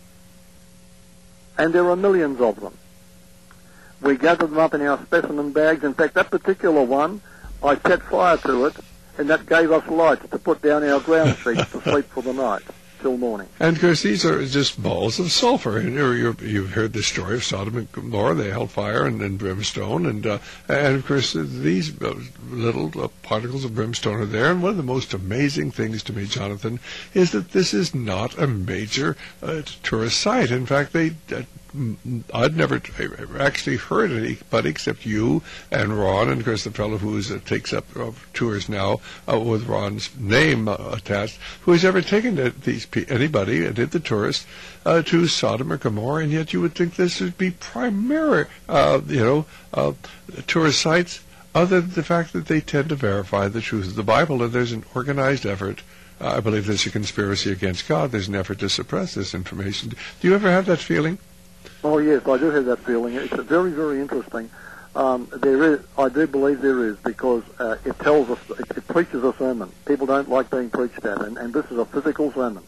And there are millions of them. We gathered them up in our specimen bags. In fact, that particular one, I set fire to it, and that gave us lights to put down our ground sheets to sleep for the night till morning. And of course, these are just balls of sulfur. And you're, you're, you've heard the story of Sodom and Gomorrah. They held fire and, and brimstone, and uh, and of course these little uh, particles of brimstone are there. And one of the most amazing things to me, Jonathan, is that this is not a major uh, tourist site. In fact, they. Uh, I'd never actually heard anybody except you and Ron, and of course the fellow who is, uh, takes up uh, tours now uh, with Ron's name uh, attached, who has ever taken to these pe- anybody, uh, did the tourists, uh, to Sodom or Gomorrah, and yet you would think this would be primary, uh, you know, uh, tourist sites, other than the fact that they tend to verify the truth of the Bible, and there's an organized effort. Uh, I believe there's a conspiracy against God. There's an effort to suppress this information. Do you ever have that feeling? Oh, yes, I do have that feeling. It's very, very interesting. Um, there is, I do believe there is, because uh, it tells us, it, it preaches a sermon. People don't like being preached at, and, and this is a physical sermon.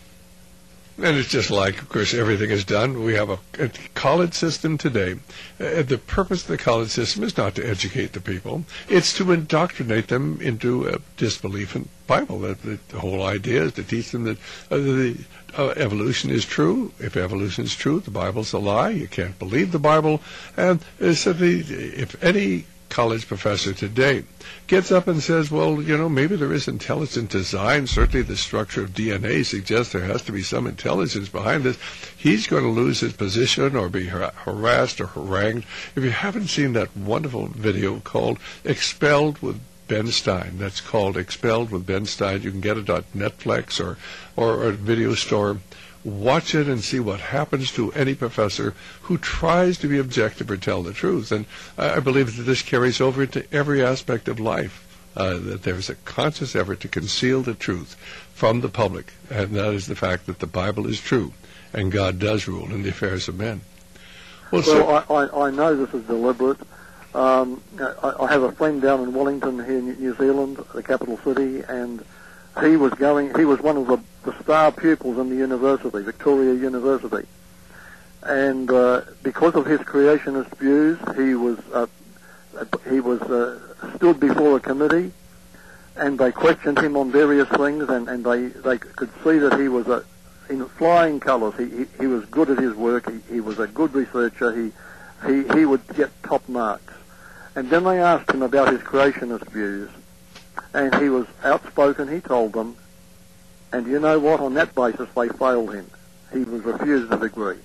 And it's just like, of course, everything is done. We have a, a college system today. Uh, the purpose of the college system is not to educate the people. It's to indoctrinate them into uh, disbelief in the Bible. The, the, the whole idea is to teach them that uh, the uh, evolution is true. If evolution is true, the Bible's a lie. You can't believe the Bible. And uh, so the, if any college professor today gets up and says, well, you know, maybe there is intelligent design. Certainly the structure of D N A suggests there has to be some intelligence behind this. He's going to lose his position or be har- harassed or harangued. If you haven't seen that wonderful video called Expelled with Ben Stein, that's called Expelled with Ben Stein. You can get it on Netflix or, or, or a video store. Watch it and see what happens to any professor who tries to be objective or tell the truth. And I believe that this carries over into every aspect of life, uh, that there's a conscious effort to conceal the truth from the public, and that is the fact that the Bible is true and God does rule in the affairs of men. Well, Well, well I, I, I know this is deliberate. Um, I, I have a friend down in Wellington here in New Zealand, the capital city, and he was going. He was one of the, the star pupils in the university, Victoria University, and uh, because of his creationist views, he was uh, he was uh, stood before a committee, and they questioned him on various things, and, and they, they could see that he was a, in flying colours. He, he he was good at his work. He, he was a good researcher. He he he would get top marks, and then they asked him about his creationist views. And he was outspoken. He told them And you know what? On that basis, they failed him. He was refused a degree.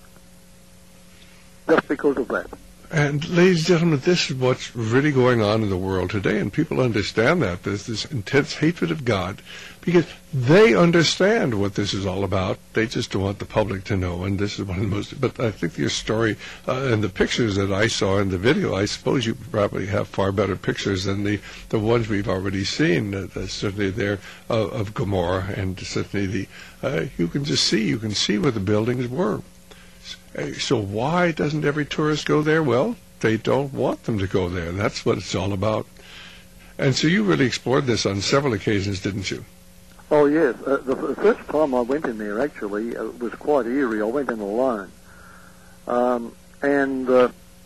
Just because of that. And, ladies and gentlemen, this is what's really going on in the world today, and people understand that. There's this intense hatred of God, because they understand what this is all about. They just don't want the public to know, and this is one of the most... But I think your story uh, and the pictures that I saw in the video, I suppose you probably have far better pictures than the, the ones we've already seen, uh, uh, certainly there uh, of Gomorrah, and certainly the... Uh, you can just see, you can see where the buildings were. So why doesn't every tourist go there? Well, they don't want them to go there. That's what it's all about. And so you really explored this on several occasions, didn't you? Oh, yes. Uh, the, the first time I went in there, actually, uh, was quite eerie. I went in alone. Um, and uh,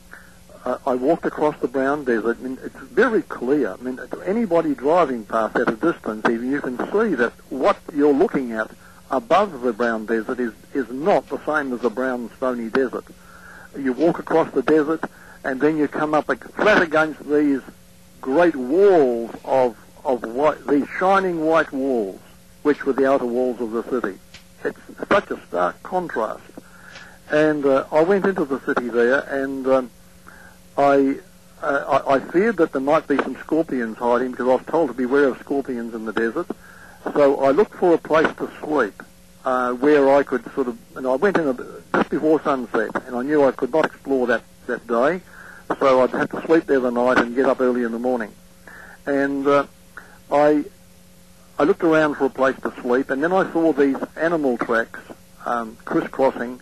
I walked across the brown desert. I mean, it's very clear. I mean, anybody driving past at a distance, even, you can see that what you're looking at above the brown desert is, is not the same as the brown stony desert. You walk across the desert and then you come up flat against these great walls of, of white, these shining white walls, which were the outer walls of the city. It's such a stark contrast. And uh, I went into the city there, and um, I, uh, I I feared that there might be some scorpions hiding, because I was told to beware of scorpions in the desert. So I looked for a place to sleep uh, where I could sort of, and I went in a, just before sunset, and I knew I could not explore that, that day, so I'd have to sleep there the night and get up early in the morning. And uh, I I looked around for a place to sleep, and then I saw these animal tracks um, crisscrossing,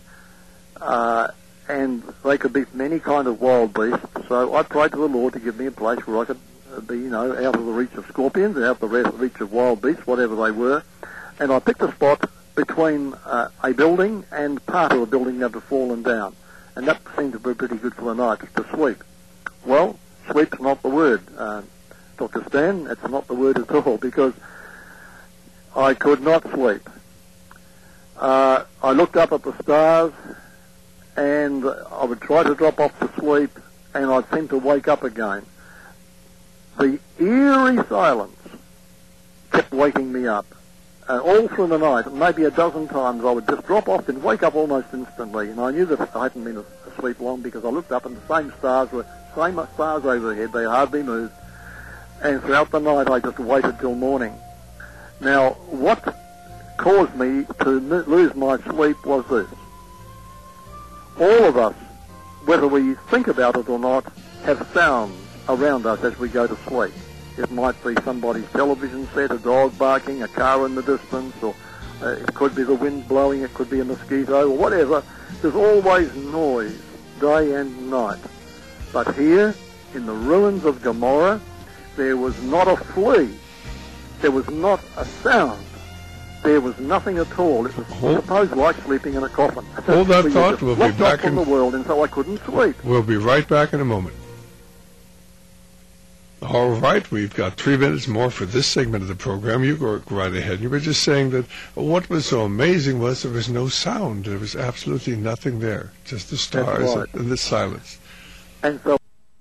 uh, and they could be many kind of wild beasts, so I prayed to the Lord to give me a place where I could be, you know, out of the reach of scorpions, out of the reach of wild beasts, whatever they were. And I picked a spot between uh, a building and part of a building that had fallen down. And that seemed to be pretty good for the night, to sleep. Well, sleep's not the word, uh, Doctor Stan. It's not the word at all, because I could not sleep. Uh, I looked up at the stars, and I would try to drop off to sleep, and I'd seem to wake up again. The eerie silence kept waking me up. Uh, all through the night, maybe a dozen times, I would just drop off and wake up almost instantly. And I knew that I hadn't been asleep long, because I looked up and the same stars were, same stars overhead, they hardly moved. And throughout the night, I just waited till morning. Now, what caused me to lose my sleep was this. All of us, whether we think about it or not, have sounds around us as we go to sleep. It might be somebody's television set, a dog barking, a car in the distance, or uh, it could be the wind blowing, it could be a mosquito, or whatever. There's always noise, day and night. But here, in the ruins of Gomorrah, there was not a flea. There was not a sound. There was nothing at all. It was, I suppose, like sleeping in a coffin. Hold that thought. We'll be back in the world, and so I couldn't sleep. We'll be right back in a moment. All right, we've got three minutes more for this segment of the program. You go right ahead. You were just saying that what was so amazing was there was no sound. There was absolutely nothing there, just the stars right. and the silence. And so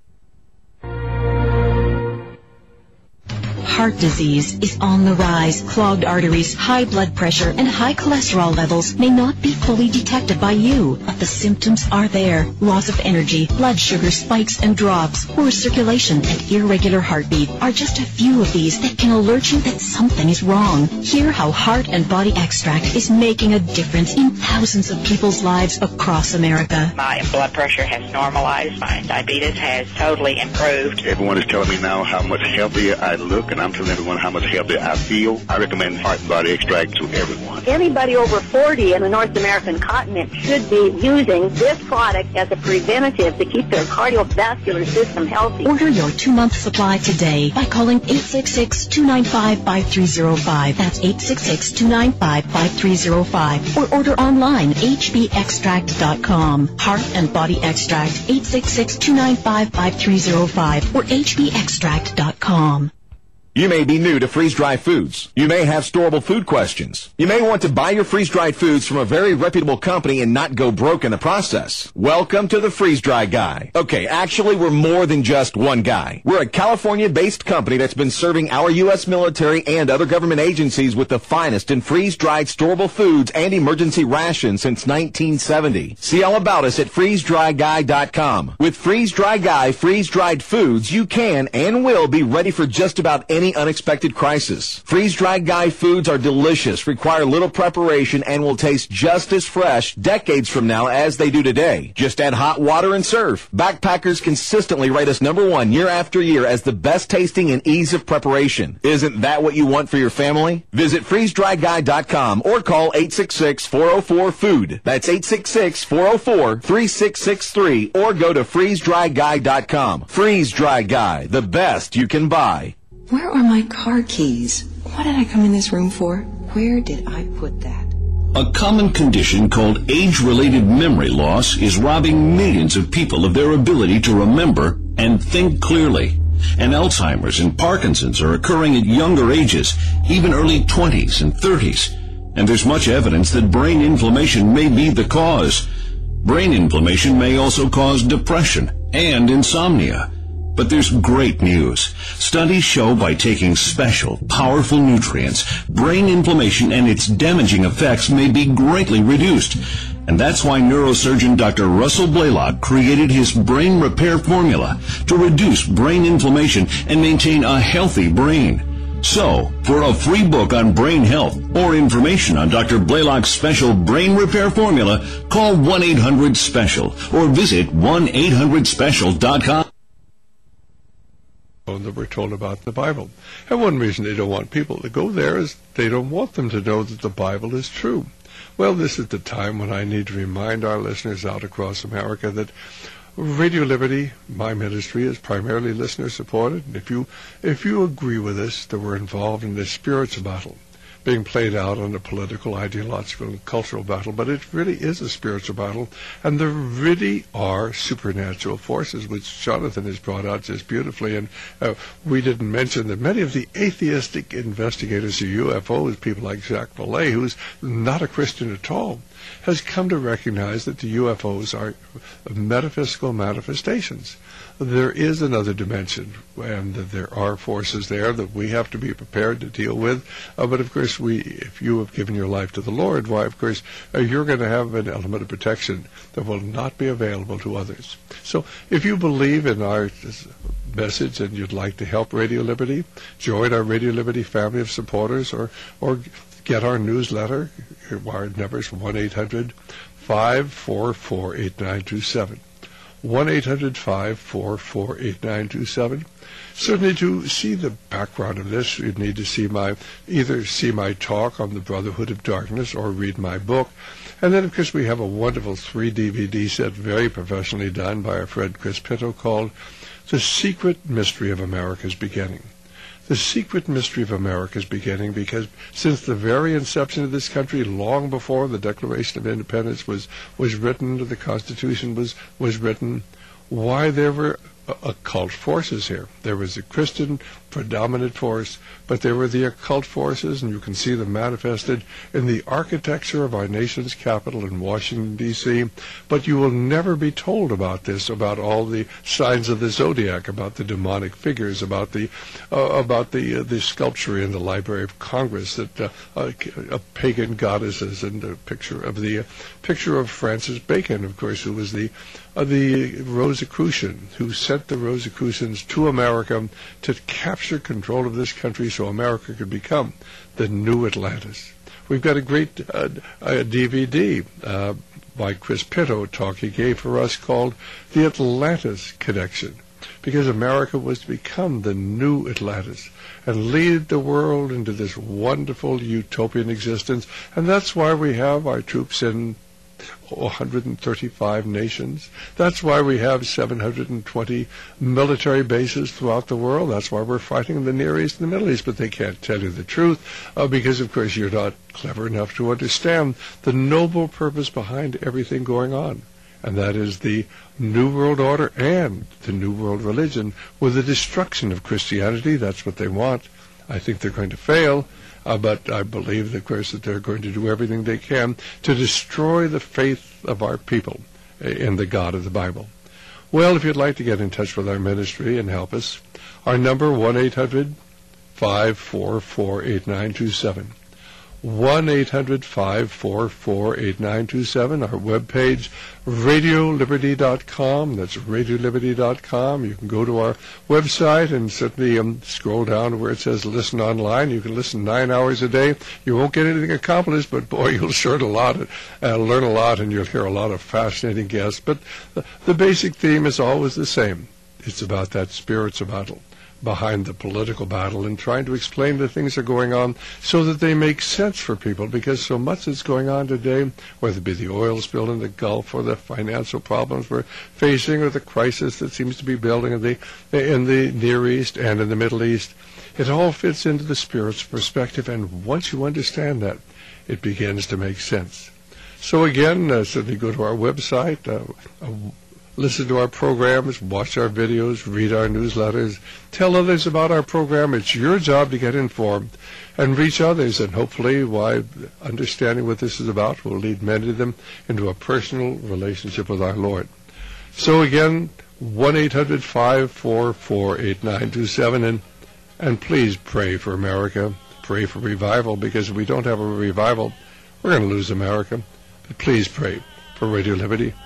Heart disease is on the rise. Clogged arteries, high blood pressure, and high cholesterol levels may not be fully detected by you, but the symptoms are there. Loss of energy, blood sugar spikes and drops, poor circulation, and irregular heartbeat are just a few of these that can alert you that something is wrong. Hear how Heart and Body Extract is making a difference in thousands of people's lives across America. My blood pressure has normalized. My diabetes has totally improved. Everyone is telling me now how much healthier I look, and I'm telling everyone how much healthier I feel. I recommend Heart and Body Extract to everyone. Anybody over forty in the North American continent should be using this product as a preventative to keep their cardiovascular system healthy. Order your two-month supply today by calling eight six six, two nine five, five three zero five. That's eight six six, two nine five, five three zero five. Or order online, h b extract dot com. Heart and Body Extract, eight six six, two nine five, five three zero five or h b extract dot com. You may be new to freeze-dried foods. You may have storable food questions. You may want to buy your freeze-dried foods from a very reputable company and not go broke in the process. Welcome to the Freeze-Dry Guy. Okay, actually, we're more than just one guy. We're a California-based company that's been serving our U S military and other government agencies with the finest in freeze-dried storable foods and emergency rations since nineteen seventy. See all about us at freeze dry guy dot com. With Freeze-Dry Guy freeze-dried foods, you can and will be ready for just about any unexpected crisis. Freeze-Dried Guy foods are delicious, require little preparation, and will taste just as fresh decades from now as they do today. Just add hot water and serve. Backpackers consistently rate us number one year after year as the best tasting and ease of preparation. Isn't that what you want for your family? Visit freeze dry guy dot com or call eight six six, four oh four, food. That's eight six six, four oh four, three six six three or go to freeze dry guy dot com. Freeze-Dry Guy, the best you can buy. Where are my car keys? What did I come in this room for? Where did I put that? A common condition called age-related memory loss is robbing millions of people of their ability to remember and think clearly. And Alzheimer's and Parkinson's are occurring at younger ages, even early twenties and thirties. And there's much evidence that brain inflammation may be the cause. Brain inflammation may also cause depression and insomnia. But there's great news. Studies show by taking special, powerful nutrients, brain inflammation and its damaging effects may be greatly reduced. And that's why neurosurgeon Doctor Russell Blaylock created his brain repair formula to reduce brain inflammation and maintain a healthy brain. So, for a free book on brain health or information on Doctor Blaylock's special brain repair formula, call one eight hundred special or visit one eight hundred special dot com. That we're told about in the Bible. And one reason they don't want people to go there is they don't want them to know that the Bible is true. Well, this is the time when I need to remind our listeners out across America that Radio Liberty, my ministry, is primarily listener-supported. And if you, if you agree with us that we're involved in this spiritual battle, being played out on a political, ideological, and cultural battle, but it really is a spiritual battle, and there really are supernatural forces, which Jonathan has brought out just beautifully. And uh, we didn't mention that many of the atheistic investigators of U F Os, people like Jacques Vallée, who's not a Christian at all, has come to recognize that the U F Os are metaphysical manifestations. There is another dimension, and that there are forces there that we have to be prepared to deal with. Uh, but of course, we, if you have given your life to the Lord, why, of course, uh, you're going to have an element of protection that will not be available to others. So if you believe in our message and you'd like to help Radio Liberty, join our Radio Liberty family of supporters, or, or get our newsletter. Our number is one eight hundred, five four four, eight nine two seven. one eight hundred, five four four, eight nine two seven. Certainly, to see the background of this, you'd need to see my either see my talk on the Brotherhood of Darkness or read my book. And then, of course, we have a wonderful three D V D set, very professionally done by our friend Chris Pinto, called The Secret Mystery of America's Beginning. The secret mystery of America is beginning because since the very inception of this country, long before the Declaration of Independence was, was written, the Constitution was, was written, why there were occult forces here. There was a Christian predominant force, but there were the occult forces, and you can see them manifested in the architecture of our nation's capital in Washington, D C But you will never be told about this, about all the signs of the zodiac, about the demonic figures, about the uh, about the uh, the sculpture in the Library of Congress, that uh, uh, uh, pagan goddesses, and a picture of the uh, picture of Francis Bacon, of course, who was the uh, the Rosicrucian, who sent the Rosicrucians to America to capture control of this country so America could become the new Atlantis. We've got a great uh, a D V D uh, by Chris Pinto, talk he gave for us, called The Atlantis Connection, because America was to become the new Atlantis and lead the world into this wonderful utopian existence. And that's why we have our troops in one hundred thirty-five nations. That's why we have seven hundred twenty military bases throughout the world. That's why we're fighting in the Near East and the Middle East. But they can't tell you the truth uh, because, of course, you're not clever enough to understand the noble purpose behind everything going on. And that is the New World Order and the New World Religion with the destruction of Christianity. That's what they want. I think they're going to fail, uh, but I believe, of course, that they're going to do everything they can to destroy the faith of our people in the God of the Bible. Well, if you'd like to get in touch with our ministry and help us, our number, one eight hundred five four four eight nine two seven. one eight hundred five four four eight nine two seven. Our webpage, radio liberty dot com. That's radio liberty dot com. You can go to our website and certainly um, scroll down to where it says listen online. You can listen nine hours a day. You won't get anything accomplished, but boy, you'll sure a lot, uh, learn a lot, and you'll hear a lot of fascinating guests. But the, the basic theme is always the same. It's about that spiritual battle behind the political battle and trying to explain the things that are going on so that they make sense for people, because so much that's going on today, whether it be the oil spill in the Gulf or the financial problems we're facing or the crisis that seems to be building in the, in the Near East and in the Middle East, it all fits into the spiritual perspective, and once you understand that, it begins to make sense. So again, uh, certainly go to our website, uh, uh, listen to our programs, watch our videos, read our newsletters, tell others about our program. It's your job to get informed and reach others, and hopefully, why understanding what this is about will lead many of them into a personal relationship with our Lord. So again, one eight hundred five four four eight nine two seven, and, and please pray for America, pray for revival, because if we don't have a revival, we're going to lose America. But please pray for Radio Liberty.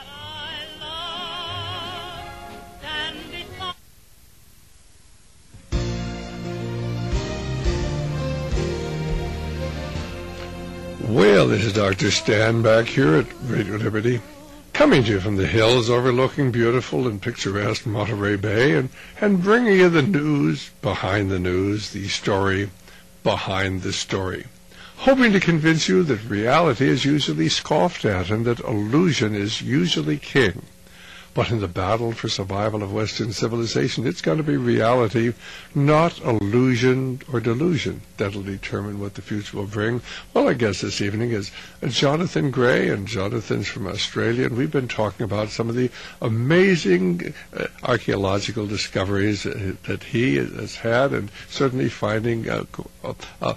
Well, this is Doctor Stan back here at Radio Liberty, coming to you from the hills overlooking beautiful and picturesque Monterey Bay, and, and bringing you the news behind the news, the story behind the story, hoping to convince you that reality is usually scoffed at and that illusion is usually king. But in the battle for survival of Western civilization, it's going to be reality, not illusion or delusion, that'll determine what the future will bring. Well, our guest this evening is Jonathan Gray, and Jonathan's from Australia, and we've been talking about some of the amazing uh, archaeological discoveries uh, that he has had, and certainly finding uh, uh, uh,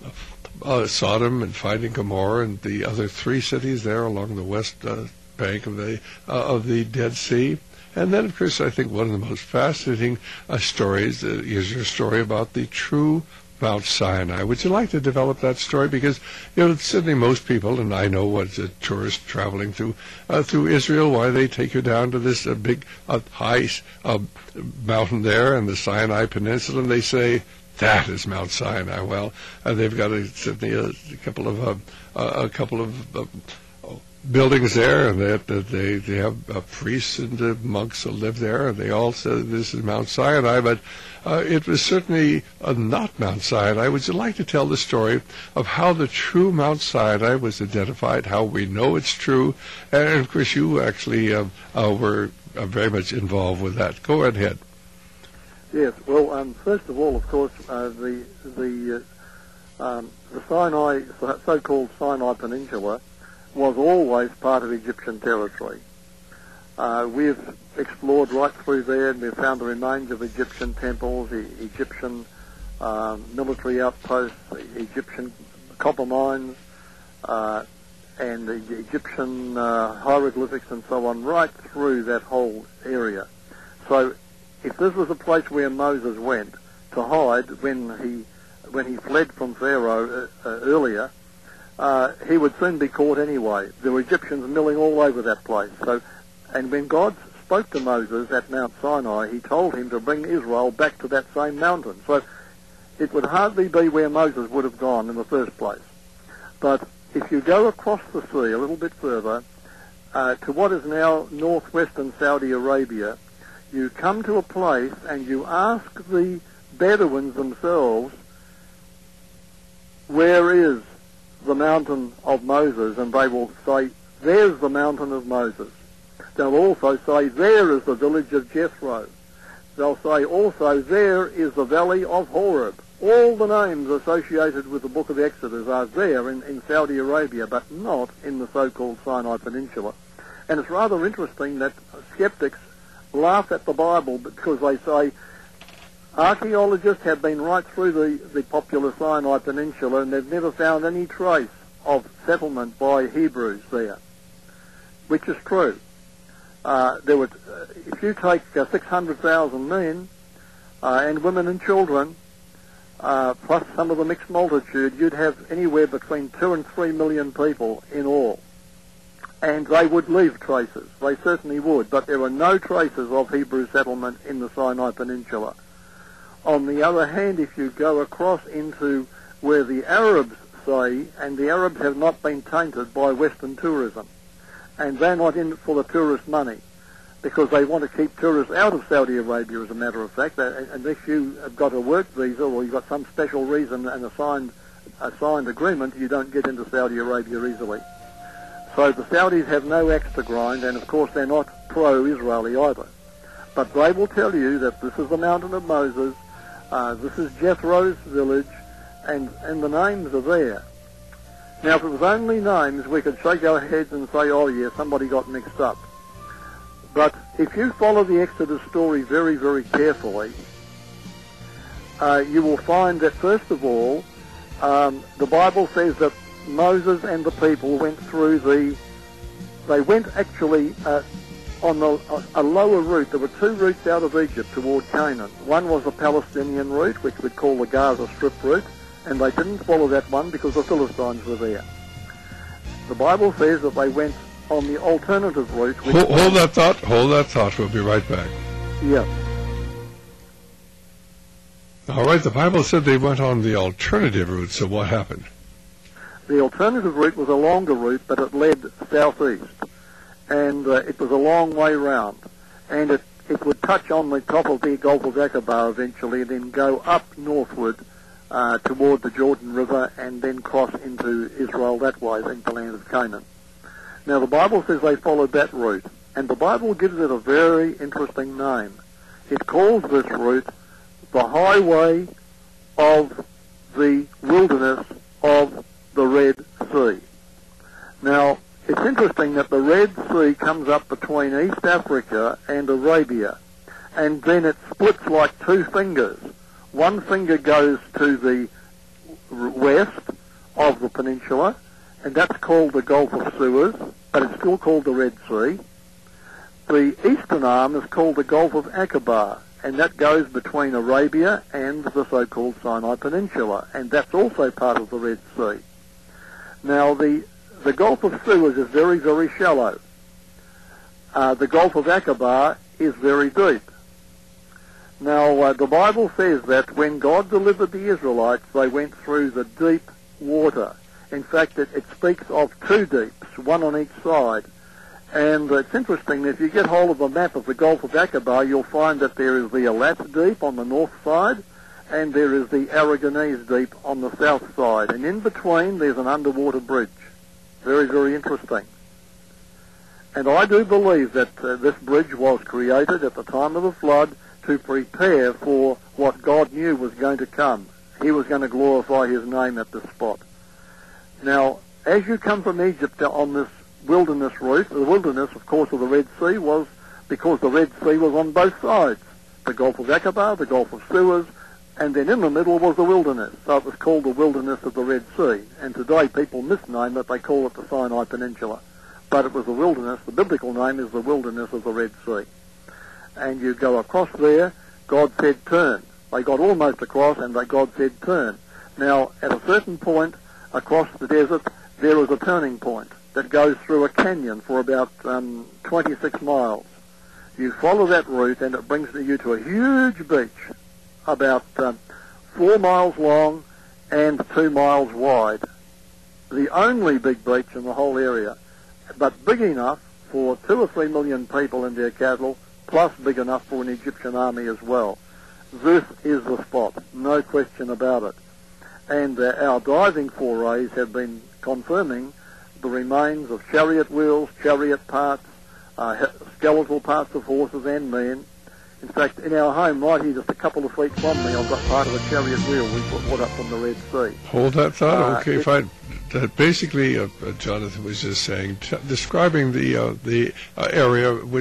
uh, Sodom and finding Gomorrah and the other three cities there along the west uh, bank of the uh, of the Dead Sea. And then, of course, I think one of the most fascinating uh, stories uh, is your story about the true Mount Sinai. Would you like to develop that story? Because, you know, certainly most people, and I know what's a tourist traveling through uh, through Israel, why they take you down to this uh, big uh, high uh, mountain there in the Sinai Peninsula, and they say, that is Mount Sinai. Well, uh, they've got a, certainly a, a couple of uh, uh, a couple of uh, buildings there, and that they, they they have uh, priests and uh, monks that live there, and they all said this is Mount Sinai, but uh, it was certainly uh, not Mount Sinai. Would you like to tell the story of how the true Mount Sinai was identified, how we know it's true, and of course you actually uh, uh, were uh, very much involved with that. Go ahead. Yes. Well, um, first of all, of course, uh, the the uh, um, the Sinai, so-called Sinai Peninsula, was always part of Egyptian territory. Uh, we've explored right through there, and we've found the remains of Egyptian temples, the Egyptian um, military outposts, the Egyptian copper mines, uh, and the Egyptian uh, hieroglyphics and so on, right through that whole area. So if this was a place where Moses went to hide when he when he fled from Pharaoh uh, uh, earlier, Uh, he would soon be caught anyway. There were Egyptians milling all over that place. So, and when God spoke to Moses at Mount Sinai, he told him to bring Israel back to that same mountain. So it would hardly be where Moses would have gone in the first place. But if you go across the sea a little bit further, uh, to what is now northwestern Saudi Arabia, you come to a place and you ask the Bedouins themselves, where is the mountain of Moses? And they will say, there's the mountain of Moses. They'll also say, there is the village of Jethro. They'll say also, there is the valley of Horeb. All the names associated with the book of Exodus are there in, in Saudi Arabia, but not in the so-called Sinai Peninsula. And it's rather interesting that skeptics laugh at the Bible because they say, archaeologists have been right through the, the popular Sinai Peninsula, and they've never found any trace of settlement by Hebrews there, which is true. Uh, there were, uh, if you take uh, six hundred thousand men uh, and women and children, uh, plus some of the mixed multitude, you'd have anywhere between two and three million people in all. And they would leave traces. They certainly would. But there were no traces of Hebrew settlement in the Sinai Peninsula. On the other hand, if you go across into where the Arabs say, and the Arabs have not been tainted by Western tourism, and they're not in it for the tourist money, because they want to keep tourists out of Saudi Arabia, as a matter of fact. And if you have got a work visa or you've got some special reason and a signed, a signed agreement, you don't get into Saudi Arabia easily. So the Saudis have no axe to grind, and of course they're not pro-Israeli either. But they will tell you that this is the mountain of Moses, uh, this is Jethro's village, and, and the names are there. Now, if it was only names, we could shake our heads and say, oh yeah, somebody got mixed up. But if you follow the Exodus story very, very carefully, uh, you will find that, first of all, um, the Bible says that Moses and the people went through the, they went actually uh, on the, a, a lower route. There were two routes out of Egypt toward Canaan. One was the Palestinian route, which we'd call the Gaza Strip route, and they didn't follow that one because the Philistines were there. The Bible says that they went on the alternative route. Which hold, hold that thought, hold that thought, we'll be right back. Yeah. All right, the Bible said they went on the alternative route, so what happened? The alternative route was a longer route, but it led southeast, and uh, it was a long way round, and it, it would touch on the top of the Gulf of Aqaba eventually, and then go up northward uh, toward the Jordan River, and then cross into Israel that way, into the land of Canaan. Now, the Bible says they followed that route, and the Bible gives it a very interesting name. It calls this route the highway of the wilderness of the Red Sea. Now, it's interesting that the Red Sea comes up between East Africa and Arabia, and then it splits like two fingers. One finger goes to the west of the peninsula, and that's called the Gulf of Suez, but it's still called the Red Sea. The eastern arm is called the Gulf of Aqaba, and that goes between Arabia and the so-called Sinai Peninsula, and that's also part of the Red Sea. Now, the, the Gulf of Suez is very, very shallow. Uh, the Gulf of Aqaba is very deep. Now, uh, the Bible says that when God delivered the Israelites, they went through the deep water. In fact, it, it speaks of two deeps, one on each side. And it's interesting, if you get hold of a map of the Gulf of Aqaba, you'll find that there is the Elat Deep on the north side, and there is the Aragonese Deep on the south side. And in between, there's an underwater bridge. Very, very interesting. And I do believe that uh, this bridge was created at the time of the flood to prepare for what God knew was going to come. He was going to glorify his name at this spot. Now, as you come from Egypt on this wilderness route, the wilderness, of course, of the Red Sea was because the Red Sea was on both sides. The Gulf of Aqaba, the Gulf of Suez, and then in the middle was the wilderness. So it was called the wilderness of the Red Sea. And today people misname it, they call it the Sinai Peninsula. But it was the wilderness, the biblical name is the wilderness of the Red Sea. And you go across there, God said turn. They got almost across and they, God said turn. Now, at a certain point across the desert, there is a turning point that goes through a canyon for about um, twenty-six miles. You follow that route and it brings you to a huge beach, about um, four miles long and two miles wide. The only big beach in the whole area, but big enough for two or three million people and their cattle, plus big enough for an Egyptian army as well. This is the spot, no question about it. And uh, our diving forays have been confirming the remains of chariot wheels, chariot parts, uh, skeletal parts of horses and men. In fact, in our home right here, just a couple of feet from me, I've got part of a chariot wheel we brought up from the Red Sea. Hold that thought. Uh, okay, fine. That basically, uh, uh, Jonathan was just saying, t- describing the uh, the uh, area which is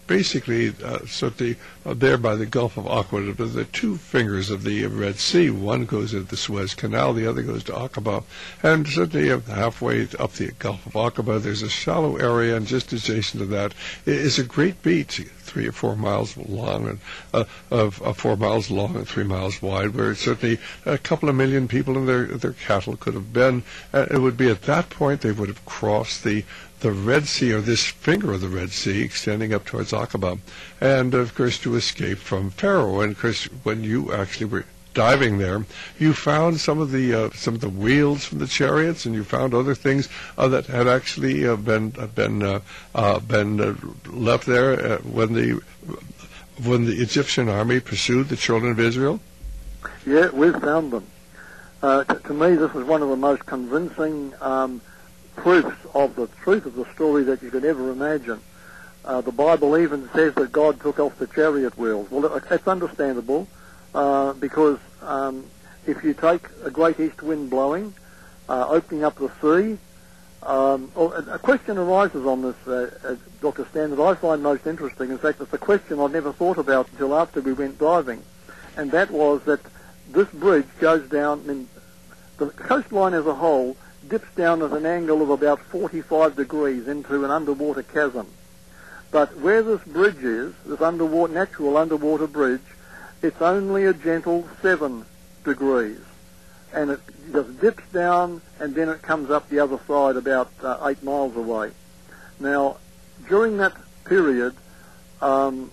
basically uh, certainly uh, there by the Gulf of Aqaba, but the two fingers of the Red Sea. One goes into the Suez Canal, the other goes to Aqaba, and certainly uh, halfway up the Gulf of Aqaba, there's a shallow area, and just adjacent to that is a great beach, three or four miles long, and uh, of uh, four miles long and three miles wide, where certainly a couple of million people and their their cattle could have been. Uh, it would be at that point they would have crossed the the Red Sea, or this finger of the Red Sea, extending up towards Aqaba, and of course to escape from Pharaoh. And of course, when you actually were diving there, you found some of the uh, some of the wheels from the chariots, and you found other things uh, that had actually uh, been uh, been uh, uh, been uh, left there uh, when the when the Egyptian army pursued the children of Israel. Yeah, we've found them. Uh, to, to me, this is one of the most convincing Um, proofs of the truth of the story that you could ever imagine. Uh, the Bible even says that God took off the chariot wheels. Well, it's understandable uh, because um, if you take a great east wind blowing, uh, opening up the sea, um, or a question arises on this, uh, uh, Doctor Stan, that I find most interesting. In fact, it's a question I'd never thought about until after we went diving, and that was that this bridge goes down, I mean, the coastline as a whole dips down at an angle of about forty-five degrees into an underwater chasm. But where this bridge is, this underwater, natural underwater bridge, it's only a gentle seven degrees. And it just dips down, and then it comes up the other side about uh, eight miles away. Now, during that period, um,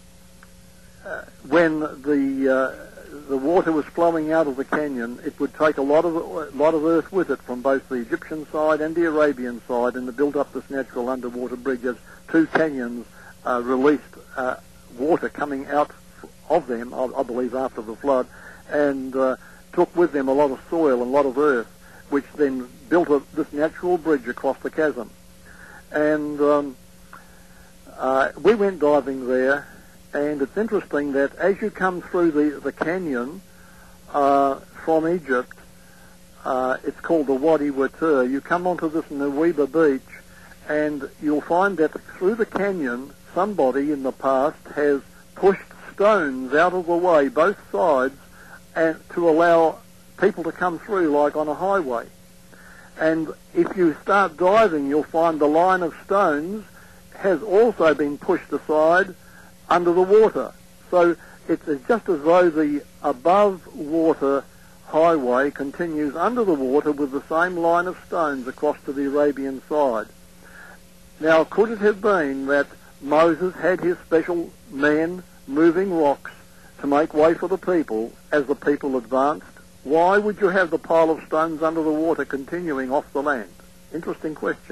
uh, when the uh, the water was flowing out of the canyon, it would take a lot of a lot of earth with it from both the Egyptian side and the Arabian side, and to build up this natural underwater bridge as two canyons uh, released uh, water coming out of them, I, I believe after the flood, and uh, took with them a lot of soil and a lot of earth, which then built a, this natural bridge across the chasm. And um, uh, we went diving there. And it's interesting that as you come through the, the canyon uh, from Egypt, uh, it's called the Wadi Watur, you come onto this Nuweiba beach, and you'll find that through the canyon, somebody in the past has pushed stones out of the way, both sides, and to allow people to come through like on a highway. And if you start diving, you'll find the line of stones has also been pushed aside under the water. So it's just as though the above water highway continues under the water with the same line of stones across to the Arabian side. Now, could it have been that Moses had his special men moving rocks to make way for the people as the people advanced? Why would you have the pile of stones under the water continuing off the land? Interesting question.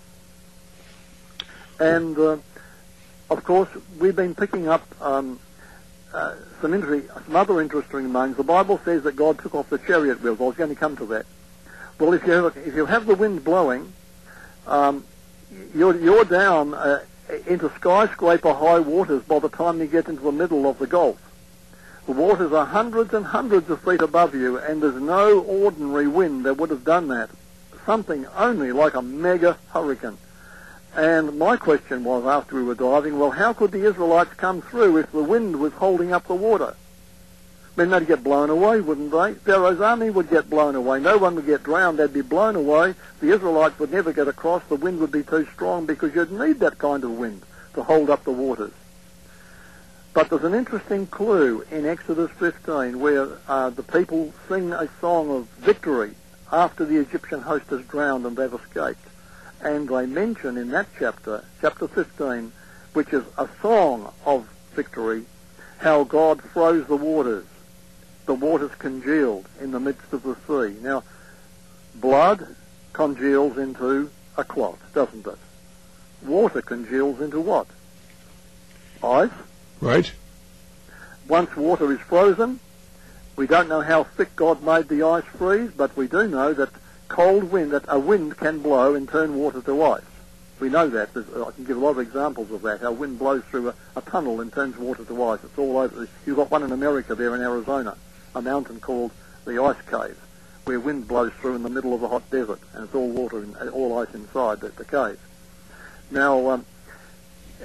And uh, of course, we've been picking up um, uh, some, inter- some other interesting things. The Bible says that God took off the chariot wheels. I was going to come to that. Well, if you have, if you have the wind blowing, um, you're, you're down uh, into skyscraper high waters by the time you get into the middle of the Gulf. The waters are hundreds and hundreds of feet above you, and there's no ordinary wind that would have done that. Something only like a mega hurricane. And my question was, after we were diving, well, how could the Israelites come through if the wind was holding up the water? I mean, they'd get blown away, wouldn't they? Pharaoh's army would get blown away. No one would get drowned. They'd be blown away. The Israelites would never get across. The wind would be too strong because you'd need that kind of wind to hold up the waters. But there's an interesting clue in Exodus fifteen where uh, the people sing a song of victory after the Egyptian host has drowned and they've escaped. And they mention in that chapter, chapter fifteen, which is a song of victory, how God froze the waters. The waters congealed in the midst of the sea. Now, blood congeals into a clot, doesn't it? Water congeals into what? Ice. Right. Once water is frozen, we don't know how thick God made the ice freeze, but we do know that cold wind, that a wind can blow and turn water to ice. We know that. There's, I can give a lot of examples of that, how wind blows through a, a tunnel and turns water to ice. It's all over. You've got one in America there in Arizona, a mountain called the Ice Cave, where wind blows through in the middle of a hot desert, and it's all water and all ice inside the, the cave. Now, um,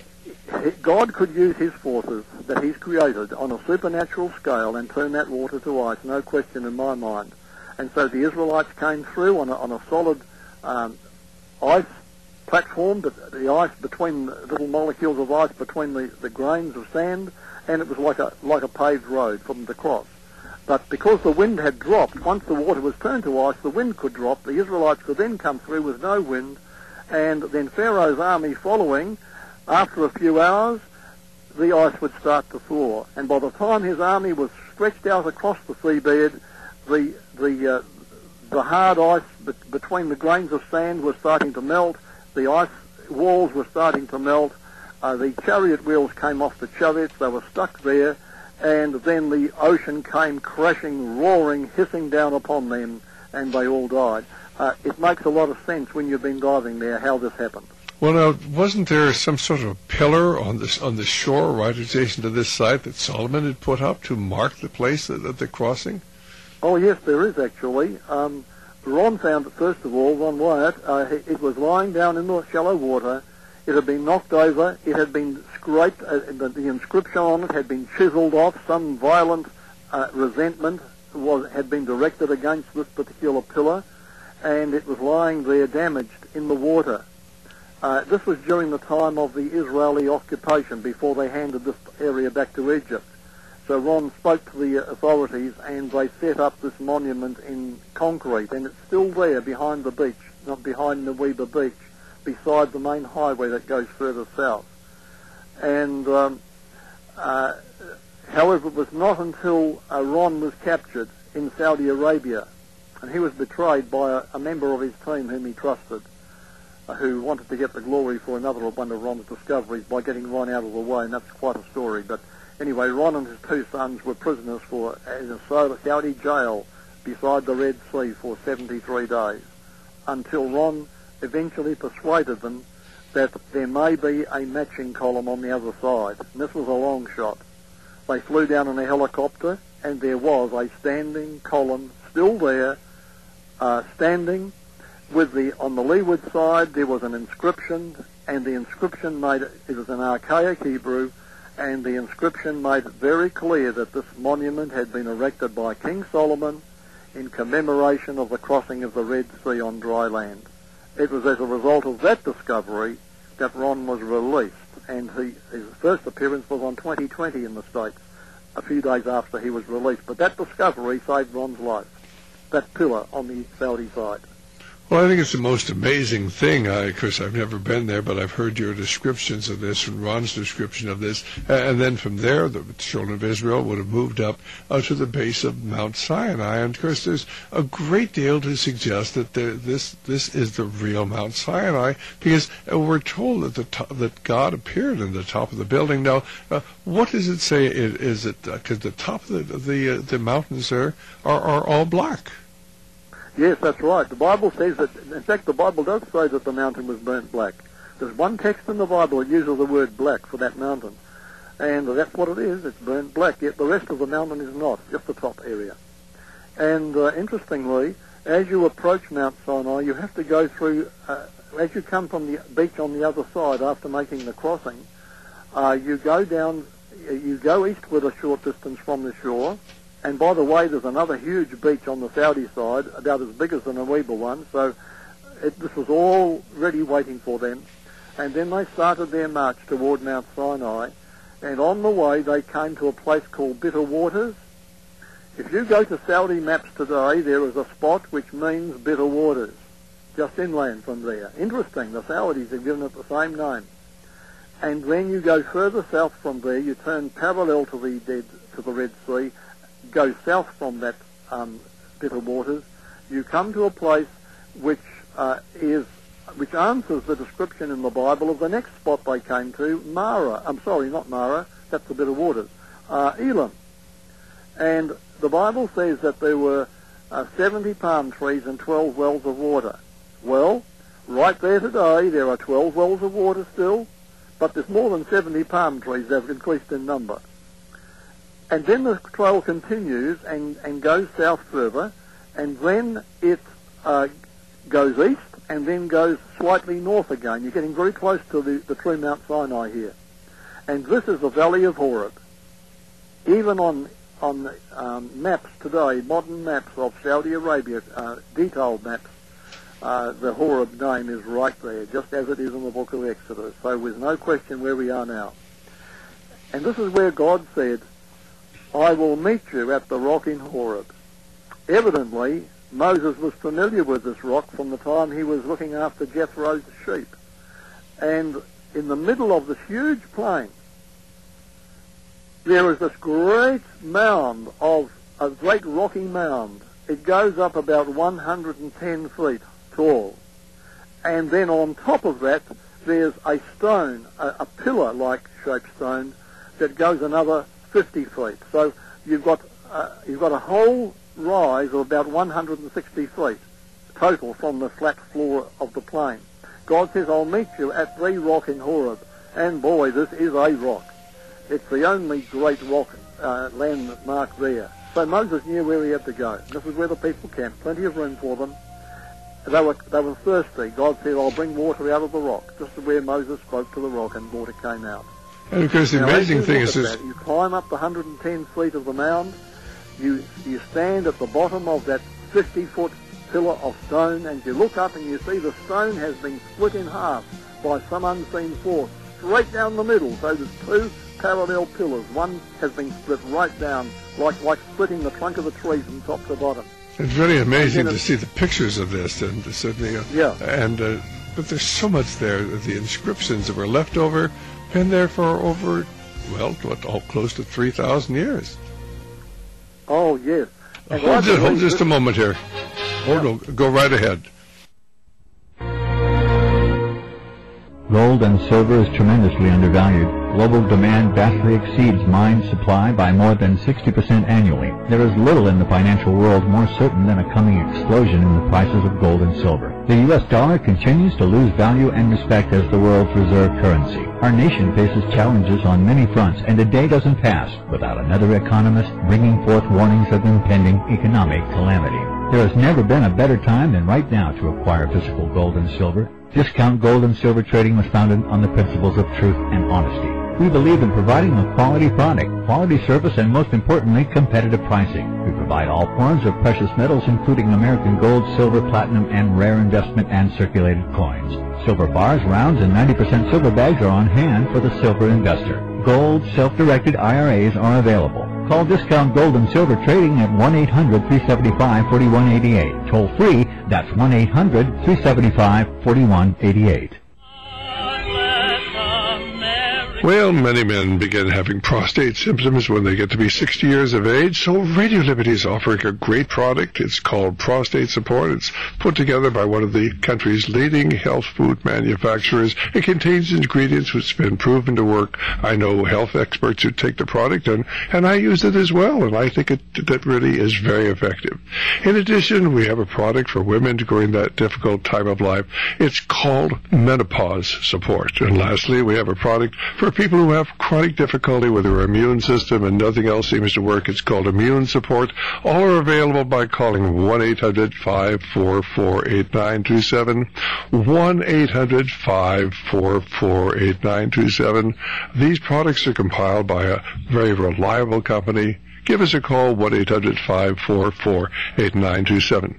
God could use his forces that he's created on a supernatural scale and turn that water to ice, no question in my mind. And so the Israelites came through on a, on a solid um, ice platform, but the ice between the little molecules of ice between the, the grains of sand, and it was like a like a paved road for them to cross. But because the wind had dropped, once the water was turned to ice, the wind could drop. The Israelites could then come through with no wind, and then Pharaoh's army following. After a few hours, the ice would start to thaw, and by the time his army was stretched out across the seabed, the the uh, the hard ice be- between the grains of sand was starting to melt. The ice walls were starting to melt. Uh, the chariot wheels came off the chariots. They were stuck there, and then the ocean came crashing, roaring, hissing down upon them, and they all died. Uh, it makes a lot of sense when you've been diving there how this happened. Well, now, wasn't there some sort of pillar on this on the shore right adjacent to this site that Solomon had put up to mark the place that, that they're crossing? Oh, yes, there is actually. Um, Ron found it, first of all, Ron Wyatt. Uh, it was lying down in the shallow water. It had been knocked over. It had been scraped. Uh, the, the inscription on it had been chiseled off. Some violent uh, resentment was had been directed against this particular pillar, and it was lying there damaged in the water. Uh, this was during the time of the Israeli occupation, before they handed this area back to Egypt. So Ron spoke to the authorities, and they set up this monument in concrete, and it's still there behind the beach, not behind the Weber Beach, beside the main highway that goes further south. And um, uh, however, it was not until uh, Ron was captured in Saudi Arabia, and he was betrayed by a, a member of his team whom he trusted, uh, who wanted to get the glory for another one of Ron's discoveries by getting Ron out of the way, and that's quite a story. But anyway, Ron and his two sons were prisoners for in a Saudi jail beside the Red Sea for seventy-three days, until Ron eventually persuaded them that there may be a matching column on the other side. And this was a long shot. They flew down in a helicopter, and there was a standing column still there, uh, standing with the, on the leeward side there was an inscription, and the inscription made, it was an archaic Hebrew, and the inscription made it very clear that this monument had been erected by King Solomon in commemoration of the crossing of the Red Sea on dry land. It was as a result of that discovery that Ron was released, and he, his first appearance was on twenty twenty in the States, a few days after he was released. But that discovery saved Ron's life, that pillar on the Saudi side. Well, I think it's the most amazing thing. I, of course, I've never been there, but I've heard your descriptions of this and Ron's description of this. And then from there, the children of Israel would have moved up uh, to the base of Mount Sinai. And, of course, there's a great deal to suggest that there, this this is the real Mount Sinai, because uh, we're told that the top, that God appeared in the top of the building. Now, uh, what does it say? Is, is it because uh, the top of the the, uh, the mountains there are, are all black? Yes, that's right. The Bible says that, in fact, the Bible does say that the mountain was burnt black. There's one text in the Bible that uses the word black for that mountain. And that's what it is. It's burnt black. Yet the rest of the mountain is not, just the top area. And uh, interestingly, as you approach Mount Sinai, you have to go through, uh, as you come from the beach on the other side after making the crossing, uh, you go down, you go eastward a short distance from the shore. And by the way, there's another huge beach on the Saudi side, about as big as the Nuweiba one, so it, this was all ready waiting for them. And then they started their march toward Mount Sinai, and on the way they came to a place called Bitter Waters. If you go to Saudi maps today, there is a spot which means Bitter Waters, just inland from there. Interesting, the Saudis have given it the same name. And then you go further south from there, you turn parallel to the, dead, to the Red Sea, go south from that um, Bitter Waters, you come to a place which uh, is which answers the description in the Bible of the next spot they came to, Mara. I'm sorry, not Mara, that's the Bitter Waters, uh, Elim. And the Bible says that there were uh, seventy palm trees and twelve wells of water. Well, right there today, there are twelve wells of water still, but there's more than seventy palm trees that have increased in number. And then the trail continues and, and goes south further, and then it uh, goes east and then goes slightly north again. You're getting very close to the, the true Mount Sinai here. And this is the Valley of Horeb. Even on on um, maps today, modern maps of Saudi Arabia, uh, detailed maps, uh, the Horeb name is right there, just as it is in the book of Exodus. So there's no question where we are now. And this is where God said, I will meet you at the rock in Horeb. Evidently, Moses was familiar with this rock from the time he was looking after Jethro's sheep. And in the middle of this huge plain, there is this great mound of a great rocky mound. It goes up about one hundred ten feet tall. And then on top of that, there's a stone, a, a pillar-like shaped stone, that goes another fifty feet. So you've got uh, you've got a whole rise of about one hundred sixty feet total from the flat floor of the plain. God says, I'll meet you at the rock in Horeb. And boy, this is a rock. It's the only great rock uh, landmark there. So Moses knew where he had to go. This is where the people camped. Plenty of room for them. They were, they were thirsty. God said, I'll bring water out of the rock. Just where Moses spoke to the rock and water came out. And of course, the now, amazing thing is this. You climb up the one hundred ten feet of the mound. You, you stand at the bottom of that fifty-foot pillar of stone, and you look up and you see the stone has been split in half by some unseen force, straight down the middle. So there's two parallel pillars. One has been split right down, like like splitting the trunk of a tree from top to bottom. It's very amazing to see the pictures of this, and Sydney. Uh, yeah. And uh, but there's so much there. The inscriptions that were left over, been there for over, well, what, all close to three thousand years. Oh yes. Uh, hold just, hold just a moment here. Hold yeah. on, go right ahead. Gold and silver is tremendously undervalued. Global demand vastly exceeds mine supply by more than sixty percent annually. There is little in the financial world more certain than a coming explosion in the prices of gold and silver. The U S dollar continues to lose value and respect as the world's reserve currency. Our nation faces challenges on many fronts, and a day doesn't pass without another economist bringing forth warnings of impending economic calamity. There has never been a better time than right now to acquire physical gold and silver. Discount Gold and Silver Trading was founded on the principles of truth and honesty. We believe in providing a quality product, quality service, and most importantly, competitive pricing. We provide all forms of precious metals, including American gold, silver, platinum, and rare investment and circulated coins. Silver bars, rounds, and ninety percent silver bags are on hand for the silver investor. Gold self-directed I R As are available. Call Discount Gold and Silver Trading at one eight hundred, three seven five, four one eight eight. Toll free, that's one eight hundred, three seven five, four one eight eight. Well, many men begin having prostate symptoms when they get to be sixty years of age, so Radio Liberty is offering a great product. It's called Prostate Support. It's put together by one of the country's leading health food manufacturers. It contains ingredients which have been proven to work. I know health experts who take the product, and, and I use it as well, and I think it that really is very effective. In addition, we have a product for women during that difficult time of life. It's called Menopause Support. And lastly, we have a product for people who have chronic difficulty with their immune system and nothing else seems to work. It's called Immune Support. All are available by calling one eight hundred, five four four, eight nine two seven, one eight hundred, five four four, eight nine two seven. These products are compiled by a very reliable company. Give us a call, one eight hundred, five four four, eight nine two seven.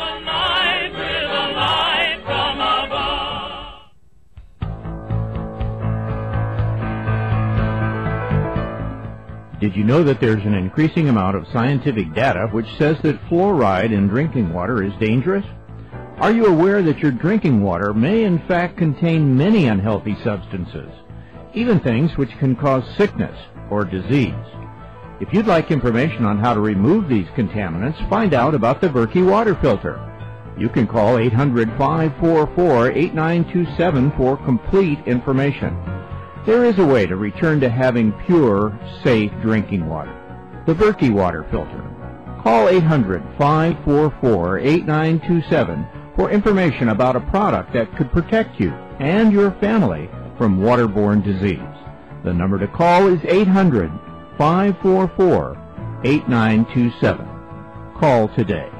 Did you know that there's an increasing amount of scientific data which says that fluoride in drinking water is dangerous? Are you aware that your drinking water may in fact contain many unhealthy substances, even things which can cause sickness or disease? If you'd like information on how to remove these contaminants, find out about the Berkey water filter. You can call eight hundred, five four four, eight nine two seven for complete information. There is a way to return to having pure, safe drinking water. The Berkey water filter. Call eight hundred, five four four, eight nine two seven for information about a product that could protect you and your family from waterborne disease. The number to call is eight hundred, five four four, eight nine two seven. Call today.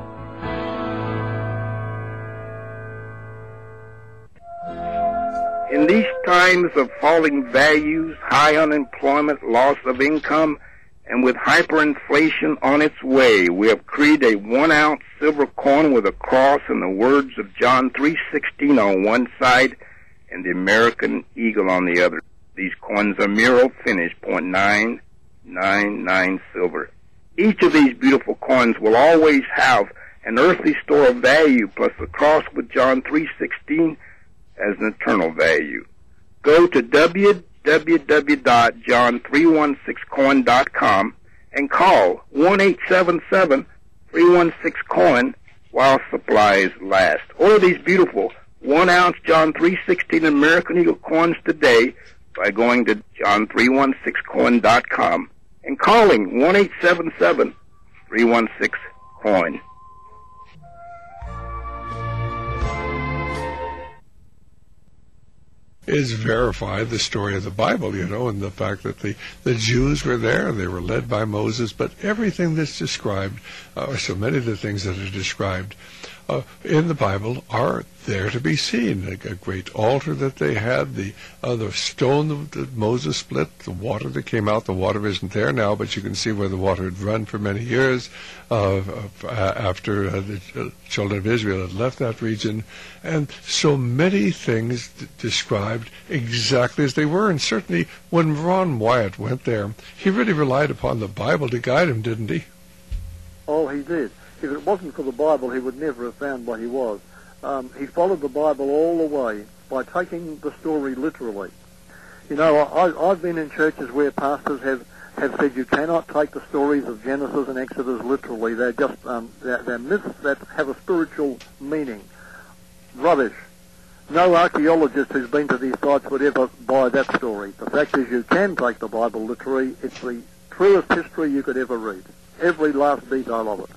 In these times of falling values, high unemployment, loss of income, and with hyperinflation on its way, we have created a one-ounce silver coin with a cross and the words of John three sixteen on one side and the American eagle on the other. These coins are Miro finish, point nine nine nine silver. Each of these beautiful coins will always have an earthly store of value, plus the cross with John three sixteen as an eternal value. Go to w w w dot john three one six coin dot com and call one eight seven seven, three one six coin while supplies last. Order these beautiful one-ounce John three sixteen American Eagle coins today by going to john three one six coin dot com and calling one eight seven seven, three one six coin. Is verified the story of the Bible, you know, and the fact that the, the Jews were there, they were led by Moses, but everything that's described, uh, or so many of the things that are described uh, in the Bible are there to be seen. A, a great altar that they had, the uh, the stone that, that Moses split, the water that came out. The water isn't there now, but you can see where the water had run for many years uh, uh, after uh, the uh, children of Israel had left that region. And so many things d- described exactly as they were. And certainly when Ron Wyatt went there, he really relied upon the Bible to guide him, didn't he? Oh, he did. If it wasn't for the Bible, he would never have found what he was. Um, he followed the Bible all the way by taking the story literally. You know, I, I've been in churches where pastors have, have said you cannot take the stories of Genesis and Exodus literally. They're just um, they're, they're myths that have a spiritual meaning. Rubbish. No archaeologist who's been to these sites would ever buy that story. The fact is you can take the Bible literally. It's the truest history you could ever read. Every last detail of it.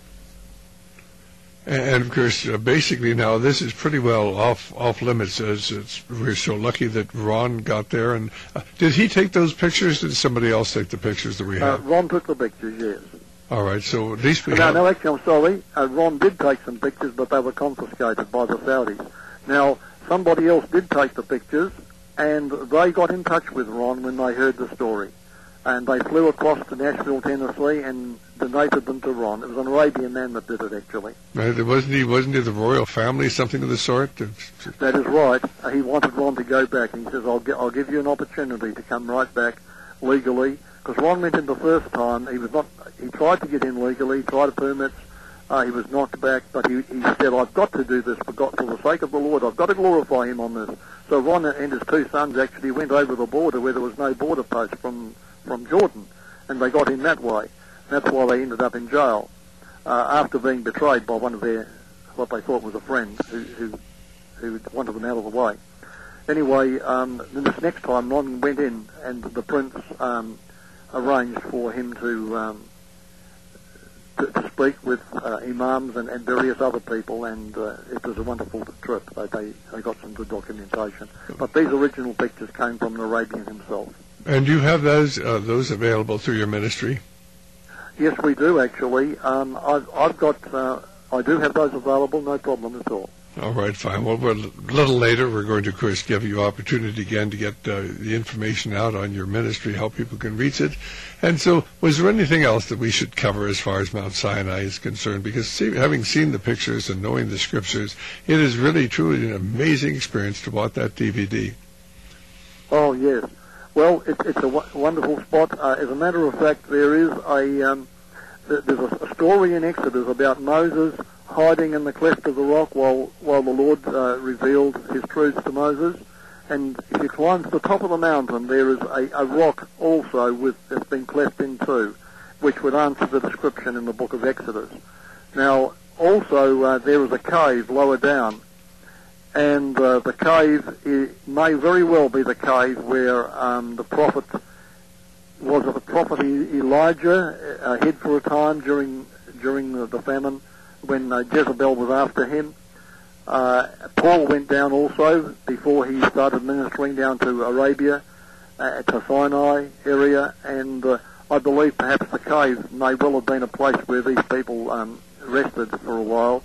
And of course, uh, basically now this is pretty well off off limits. As it's, we're so lucky that Ron got there. And uh, did he take those pictures? Or did somebody else take the pictures that we have? Uh, Ron took the pictures, yes. All right, so at least we no, have... No, actually, I'm sorry. Uh, Ron did take some pictures, but they were confiscated by the Saudis. Now, somebody else did take the pictures, and they got in touch with Ron when they heard the story. And they flew across to Nashville, Tennessee, and donated them to Ron. It was an Arabian man that did it, actually. Right, wasn't he, wasn't he the royal family, something of the sort? That is right. Uh, he wanted Ron to go back. He says, I'll, gi- I'll give you an opportunity to come right back legally. Because Ron went in the first time. He was not. He tried to get in legally, tried to permits. Uh, he was knocked back, but he, he said, I've got to do this for, God, for the sake of the Lord. I've got to glorify him on this. So Ron and his two sons actually went over the border where there was no border post from, from Jordan, and they got in that way. That's why they ended up in jail uh, after being betrayed by one of their, what they thought was a friend who, who, who wanted them out of the way. Anyway, um, then this next time Ron went in, and the prince um, arranged for him to, um, to to speak with uh, imams and, and various other people, and uh, it was a wonderful trip. They, they they got some good documentation. But these original pictures came from an Arabian himself. And you have those uh, those available through your ministry? Yes, we do actually. Um, I've I've got uh, I do have those available. No problem at all. All right, fine. Well, we're, a little later, we're going to, of course, give you opportunity again to get uh, the information out on your ministry, how people can reach it. And so, was there anything else that we should cover as far as Mount Sinai is concerned? Because see, having seen the pictures and knowing the scriptures, it is really, truly an amazing experience to watch that D V D. Oh, yes. Well, it, it's a w- wonderful spot. Uh, as a matter of fact, there is a, um, th- there's a, a story in Exodus about Moses hiding in the cleft of the rock while while the Lord uh, revealed his truths to Moses. And if you climb to the top of the mountain, there is a, a rock also with that's been cleft in two, which would answer the description in the book of Exodus. Now, also, uh, there is a cave lower down, and uh, the cave it may very well be the cave where um, the prophet, was it the prophet Elijah, uh, hid for a time during, during the, the famine, when uh, Jezebel was after him. Uh, Paul went down also before he started ministering down to Arabia, uh, to Sinai area, and uh, I believe perhaps the cave may well have been a place where these people um, rested for a while.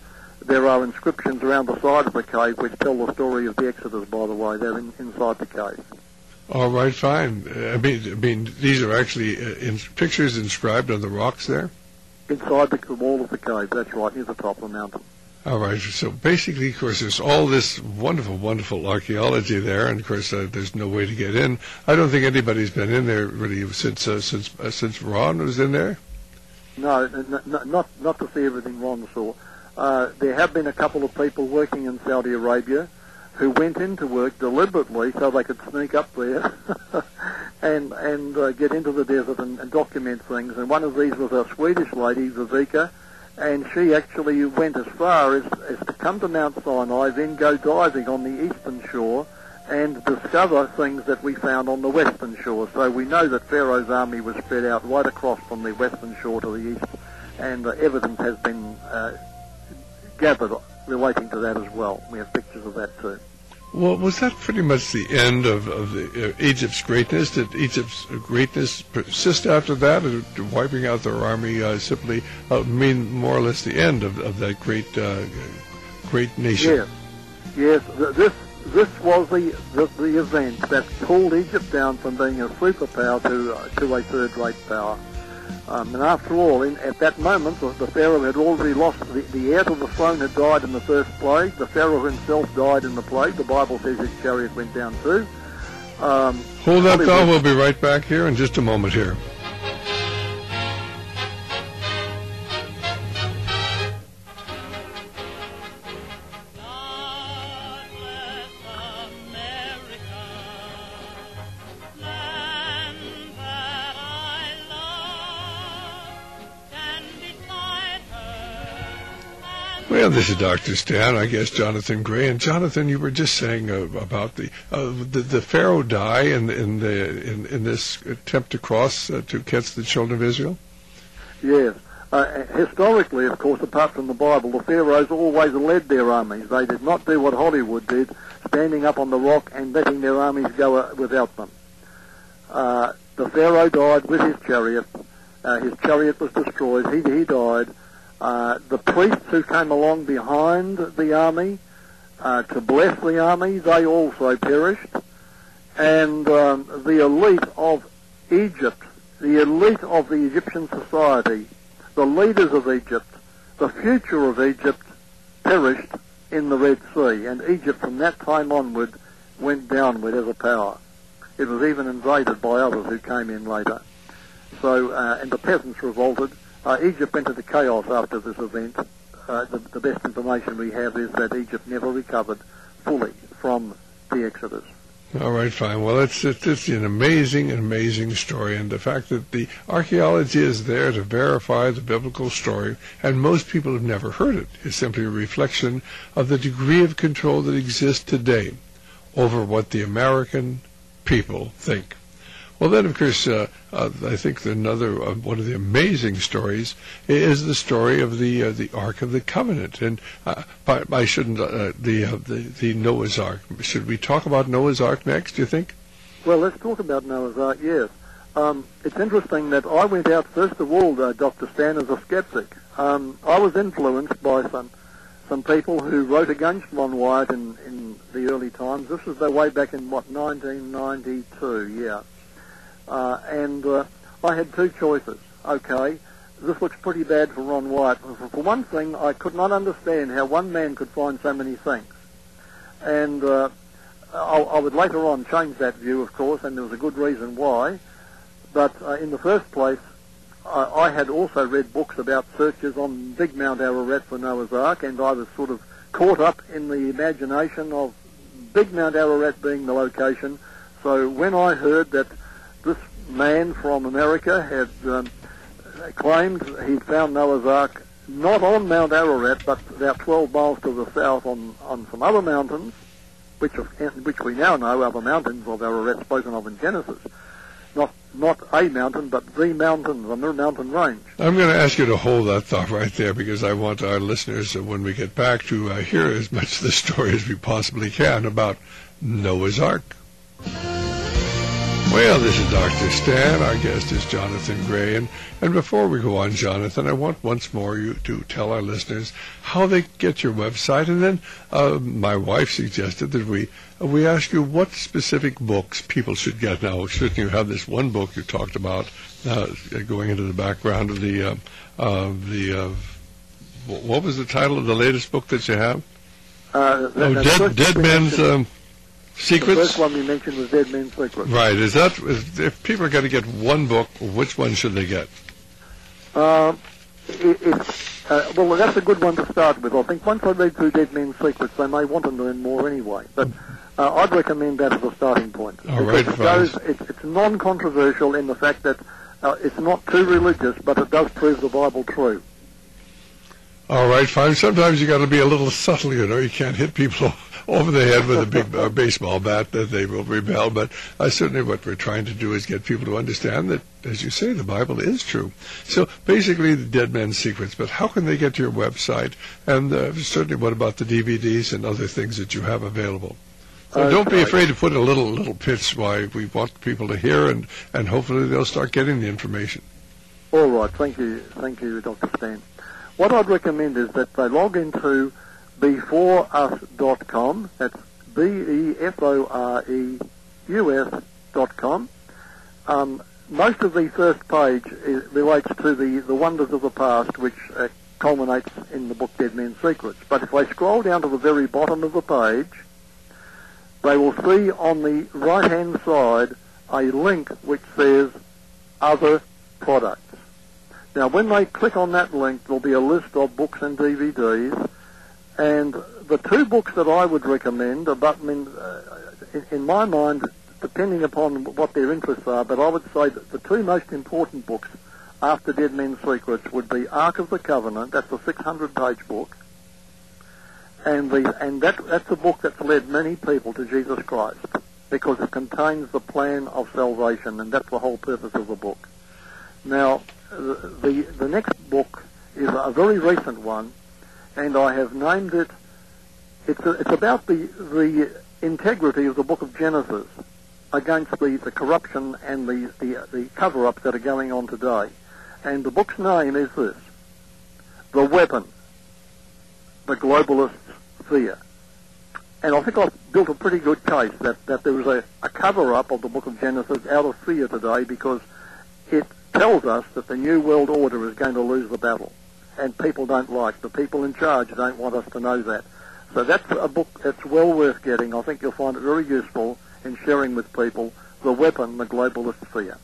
there are inscriptions around the side of the cave which tell the story of the Exodus, by the way. They're in, inside the cave. All right, fine. Uh, I mean, I mean, these are actually uh, in, pictures inscribed on the rocks there? Inside the wall of the cave, that's right, near the top of the mountain. All right, so basically, of course, there's all this wonderful, wonderful archaeology there, and of course, uh, there's no way to get in. I don't think anybody's been in there really since uh, since uh, since Ron was in there. No, n- n- not not to see everything Ron saw. Uh, there have been a couple of people working in Saudi Arabia who went into work deliberately so they could sneak up there and and uh, get into the desert and, and document things. And one of these was a Swedish lady, Viveka, and she actually went as far as, as to come to Mount Sinai, then go diving on the eastern shore and discover things that we found on the western shore. So we know that Pharaoh's army was spread out right across from the western shore to the east, and uh, evidence has been uh, gathered relating to that as well. We have pictures of that too. Well, was that pretty much the end of, of the, uh, Egypt's greatness? Did Egypt's greatness persist after that, or did wiping out their army uh, simply uh, mean more or less the end of, of that great uh, great nation? Yes, yes. Th- this this was the, the the event that pulled Egypt down from being a superpower to uh, to a third-rate power. Um, and after all, in, at that moment, the, the Pharaoh had already lost, the, the heir to the throne had died in the first plague. The Pharaoh himself died in the plague. The Bible says his chariot went down too. Um, Hold that thought. We'll be right back here in just a moment here. Well, this is Doctor Stan, I guess Jonathan Gray. And Jonathan, you were just saying uh, about the, uh, the the Pharaoh die in in the in, in this attempt to cross uh, to catch the children of Israel. Yes, uh, historically, of course, apart from the Bible, the pharaohs always led their armies. They did not do what Hollywood did, standing up on the rock and letting their armies go uh, without them. Uh, the Pharaoh died with his chariot. Uh, his chariot was destroyed. He he died. Uh, the priests who came along behind the army uh, to bless the army, they also perished. And um, the elite of Egypt, the elite of the Egyptian society, the leaders of Egypt, the future of Egypt perished in the Red Sea. And Egypt from that time onward went downward as a power. It was even invaded by others who came in later. So, uh, and the peasants revolted. Uh, Egypt went into chaos after this event. Uh, the, the best information we have is that Egypt never recovered fully from the Exodus. All right, fine. Well, it's, it's an amazing, amazing story, and the fact that the archaeology is there to verify the biblical story, and most people have never heard it, is simply a reflection of the degree of control that exists today over what the American people think. Well, then, of course, uh, uh, I think another uh, one of the amazing stories is the story of the uh, the Ark of the Covenant, and uh, I shouldn't uh, the, uh, the the Noah's Ark. Should we talk about Noah's Ark next? Do you think? Well, let's talk about Noah's Ark. Yes, um, it's interesting that I went out first of all, uh, Doctor Stan, as a skeptic. Um, I was influenced by some some people who wrote against Ron Wyatt in in the early times. This was their way back in what nineteen ninety-two. Yeah. Uh, and uh, I had two choices. Okay, this looks pretty bad for Ron Wyatt. For, for one thing, I could not understand how one man could find so many things. And uh, I, I would later on change that view, of course, and there was a good reason why. But uh, in the first place, I, I had also read books about searches on Big Mount Ararat for Noah's Ark, and I was sort of caught up in the imagination of Big Mount Ararat being the location. So when I heard that this man from America had um, claimed he'd found Noah's Ark not on Mount Ararat, but about twelve miles to the south on, on some other mountains, which which we now know are the mountains of Ararat spoken of in Genesis. Not not a mountain, but the mountain, the mountain range. I'm going to ask you to hold that thought right there, because I want our listeners, uh, when we get back, to uh, hear as much of the story as we possibly can about Noah's Ark. Well, this is Doctor Stan. Our guest is Jonathan Gray. And, and before we go on, Jonathan, I want once more you to tell our listeners how they get your website. And then uh, my wife suggested that we uh, we ask you what specific books people should get. Now, certainly you have this one book you talked about uh, going into the background of the, uh, uh, the uh, what was the title of the latest book that you have? Uh, oh, Dead, Dead Men's... Um, Secrets? The first one we mentioned was Dead Men's Secrets. Right. Is that, is, if people are going to get one book, which one should they get? Uh, it, it, uh, well, that's a good one to start with. I think once I read through Dead Men's Secrets, they may want to learn more anyway. But uh, I'd recommend that as a starting point. All right, it goes, it's, it's non-controversial in the fact that uh, it's not too religious, but it does prove the Bible true. All right, fine. Sometimes you got to be a little subtle, you know. You can't hit people over the head with a big uh, baseball bat that they will rebel. But uh, certainly what we're trying to do is get people to understand that, as you say, the Bible is true. So basically the Dead Men's Secrets. But how can they get to your website? And uh, certainly what about the D V Ds and other things that you have available? So uh, don't be afraid to put a little little pitch why we want people to hear, and, and hopefully they'll start getting the information. All right. Thank you. Thank you, Doctor Stan. What I'd recommend is that they log into before us dot com. That's B E F O R E U S dot com. Um, most of the first page is, relates to the, the wonders of the past, which uh, culminates in the book Dead Men's Secrets. But if they scroll down to the very bottom of the page, they will see on the right-hand side a link which says Other Products. Now, when they click on that link, there'll be a list of books and D V Ds, and the two books that I would recommend, are, but I mean, uh, in, in my mind, depending upon what their interests are, but I would say that the two most important books after Dead Men's Secrets would be Ark of the Covenant. That's a six hundred page book, and the and that that's a book that's led many people to Jesus Christ because it contains the plan of salvation, and that's the whole purpose of the book. Now, the the next book is a very recent one, and I have named it. It's a, it's about the the integrity of the book of Genesis against the, the corruption and the, the the cover-ups that are going on today. And the book's name is this: The Weapon, the Globalist's Fear. And I think I've built a pretty good case that, that there is a, a cover-up of the book of Genesis out of fear today, because it tells us that the New World Order is going to lose the battle. And people don't like, the people in charge don't want us to know that. So that's a book that's well worth getting. I think you'll find it very useful in sharing with people The Weapon, the Globalist Fear.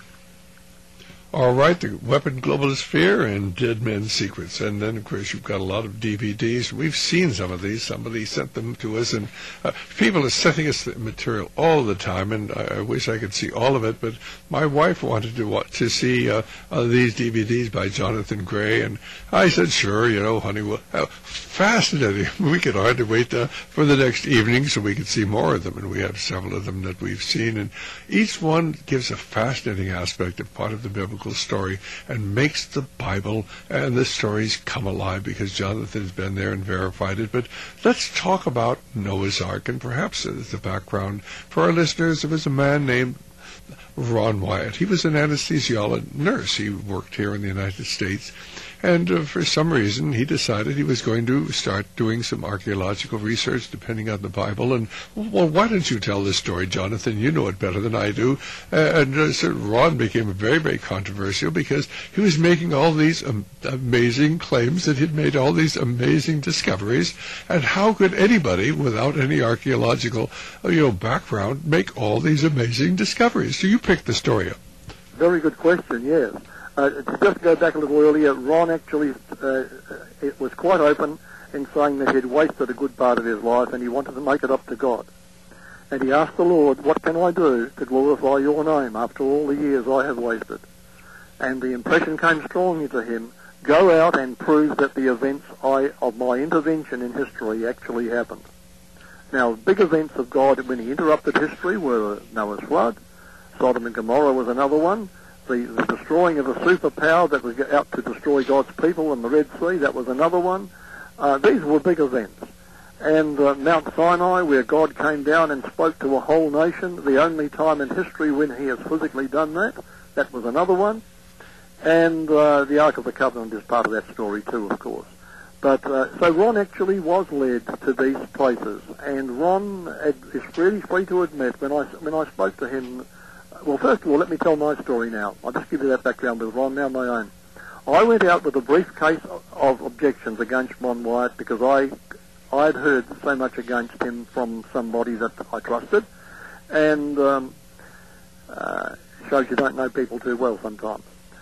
All right, The Weapon, Globalist Fear, and Dead Men's Secrets. And then, of course, you've got a lot of D V Ds. We've seen some of these. Somebody sent them to us, and uh, people are sending us the material all the time, and I, I wish I could see all of it, but my wife wanted to watch, to see uh, uh, these D V Ds by Jonathan Gray, and I said, sure, you know, honey, well, uh, fascinating. We could hardly wait uh, for the next evening so we could see more of them, and we have several of them that we've seen, and each one gives a fascinating aspect of part of the biblical story and makes the Bible and the stories come alive, because Jonathan's been there and verified it. But let's talk about Noah's Ark, and perhaps as the background for our listeners, there was a man named Ron Wyatt. He was an anesthesiologist nurse. He worked here in the United States, and uh, for some reason he decided he was going to start doing some archaeological research depending on the Bible. And, well, why don't you tell this story, Jonathan? You know it better than I do. Uh, and uh, so Ron became very, very controversial because he was making all these um, amazing claims that he'd made all these amazing discoveries, and how could anybody without any archaeological uh, you know, background make all these amazing discoveries? So you picked the story up. Very good question, yes. Uh, to just go back a little earlier, Ron actually uh, it was quite open in saying that he'd wasted a good part of his life and he wanted to make it up to God. And he asked the Lord, what can I do to glorify your name after all the years I have wasted? And the impression came strongly to him, go out and prove that the events I, of my intervention in history actually happened. Now, big events of God when he interrupted history were Noah's flood, Sodom and Gomorrah was another one, The, the destroying of a superpower that was out to destroy God's people in the Red Sea, that was another one. Uh, these were big events. And uh, Mount Sinai, where God came down and spoke to a whole nation, the only time in history when he has physically done that. That was another one. And uh, the Ark of the Covenant is part of that story too, of course. But uh, so Ron actually was led to these places, and Ron is really free to admit when I when I spoke to him. Well, first of all, let me tell my story now. I'll just give you that background with Ron, now my own. I went out with a briefcase of objections against Ron Wyatt because I I'd heard so much against him from somebody that I trusted, and um, uh, shows you don't know people too well sometimes.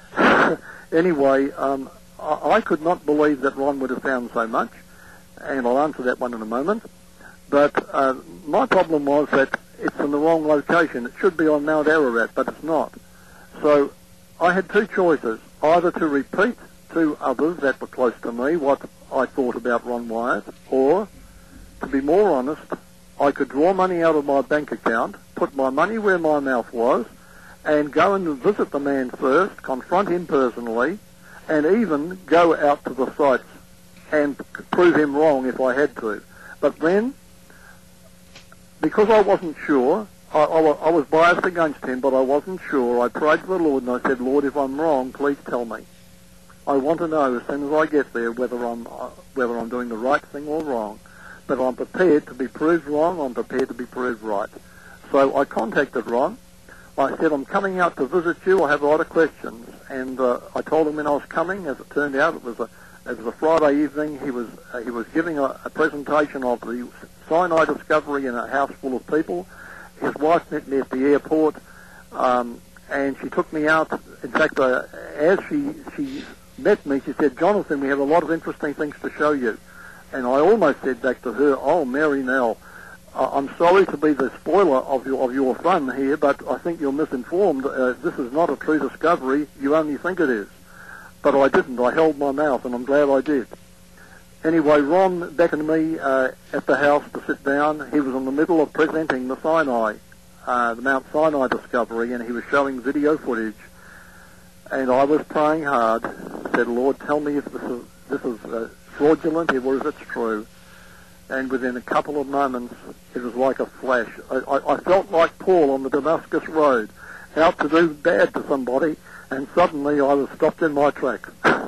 Anyway, um, I, I could not believe that Ron would have found so much, and I'll answer that one in a moment. But uh, my problem was that it's in the wrong location. It should be on Mount Ararat, but it's not. So I had two choices, either to repeat to others that were close to me what I thought about Ron Wyatt, or, to be more honest, I could draw money out of my bank account, put my money where my mouth was, and go and visit the man first, confront him personally, and even go out to the sites and prove him wrong if I had to. But then, because I wasn't sure, I, I, I was biased against him, but I wasn't sure, I prayed to the Lord and I said, Lord, if I'm wrong, please tell me. I want to know as soon as I get there whether I'm uh, whether I'm doing the right thing or wrong. But I'm prepared to be proved wrong, I'm prepared to be proved right. So I contacted Ron. I said, I'm coming out to visit you, I have a lot of questions. And uh, I told him when I was coming. As it turned out, it was a, it was a Friday evening. He was uh, he was giving a, a presentation of the Sinai discovery in a house full of people. His wife met me at the airport, um, and she took me out. In fact, uh, as she, she met me, she said, Jonathan, we have a lot of interesting things to show you. And I almost said back to her, oh, Mary Nell, uh, I'm sorry to be the spoiler of your, of your fun here, but I think you're misinformed. Uh, this is not a true discovery. You only think it is. But I didn't. I held my mouth, and I'm glad I did. Anyway, Ron beckoned me uh, at the house to sit down. He was in the middle of presenting the Sinai, uh, the Mount Sinai discovery, and he was showing video footage. And I was praying hard, said, Lord, tell me if this is, this is uh, fraudulent or if it's true. And within a couple of moments, it was like a flash. I, I, I felt like Paul on the Damascus Road, out to do bad to somebody, and suddenly I was stopped in my tracks.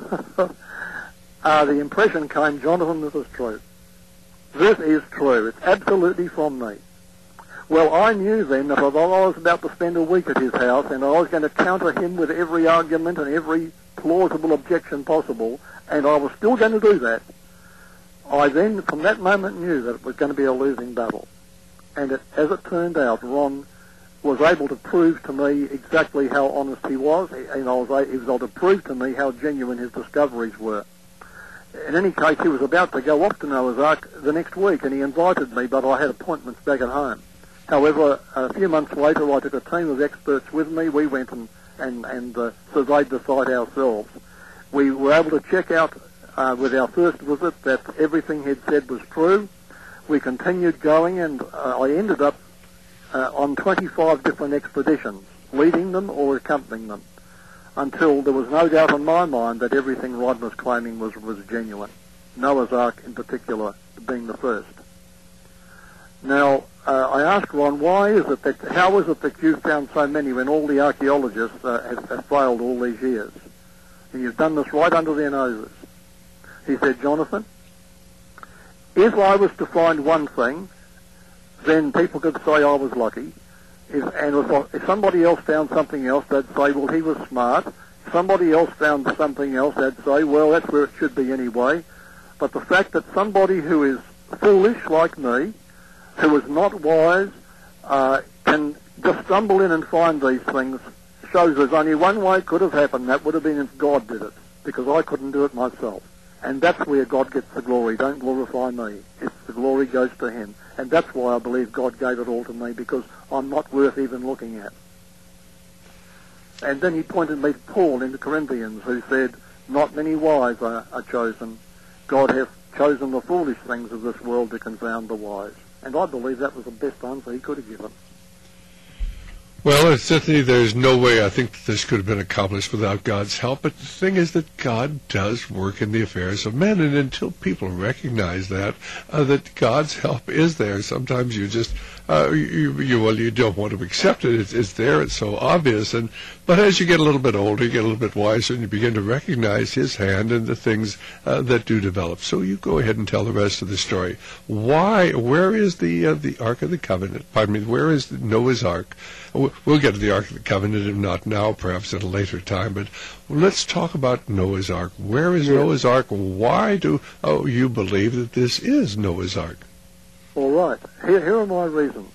uh, the impression came, Jonathan, this is true. This is true. It's absolutely from me. Well, I knew then that although I was about to spend a week at his house and I was going to counter him with every argument and every plausible objection possible, and I was still going to do that, I then, from that moment, knew that it was going to be a losing battle. And it, as it turned out, Ron was able to prove to me exactly how honest he was, and I was, he was able to prove to me how genuine his discoveries were. In any case, he was about to go off to Noah's Ark the next week, and he invited me, but I had appointments back at home. However, a few months later, I took a team of experts with me. We went and, and, and uh, surveyed the site ourselves. We were able to check out uh, with our first visit that everything he'd said was true. We continued going, and uh, I ended up uh, on twenty-five different expeditions, leading them or accompanying them, until there was no doubt in my mind that everything Ron was claiming was, was genuine, Noah's Ark in particular being the first. Now, uh, I asked Ron, why is it that, how is it that you've found so many when all the archaeologists uh, have, have failed all these years? And you've done this right under their noses. He said, Jonathan, if I was to find one thing, then people could say I was lucky. If, and if, I, if somebody else found something else, they'd say, well, he was smart. If somebody else found something else, they'd say, well, that's where it should be anyway. But the fact that somebody who is foolish like me, who is not wise, uh, can just stumble in and find these things, shows there's only one way it could have happened. That would have been if God did it, because I couldn't do it myself. And that's where God gets the glory. Don't glorify me. It's the glory goes to him. And that's why I believe God gave it all to me, because I'm not worth even looking at. And then he pointed me to Paul in the Corinthians, who said, not many wise are, are chosen. God hath chosen the foolish things of this world to confound the wise. And I believe that was the best answer he could have given. Well, certainly there's no way I think that this could have been accomplished without God's help, but the thing is that God does work in the affairs of men, and until people recognize that, uh, that God's help is there, sometimes you just, uh, you, you, well, you don't want to accept it. It's, it's there, it's so obvious, and but as you get a little bit older, you get a little bit wiser, and you begin to recognize His hand in the things uh, that do develop. So you go ahead and tell the rest of the story. Why, where is the, uh, the Ark of the Covenant? Pardon me, where is Noah's Ark? We'll get to the Ark of the Covenant, if not now, perhaps at a later time. But let's talk about Noah's Ark. Where is yeah. Noah's Ark? Why do oh, you believe that this is Noah's Ark? All right. Here, here are my reasons.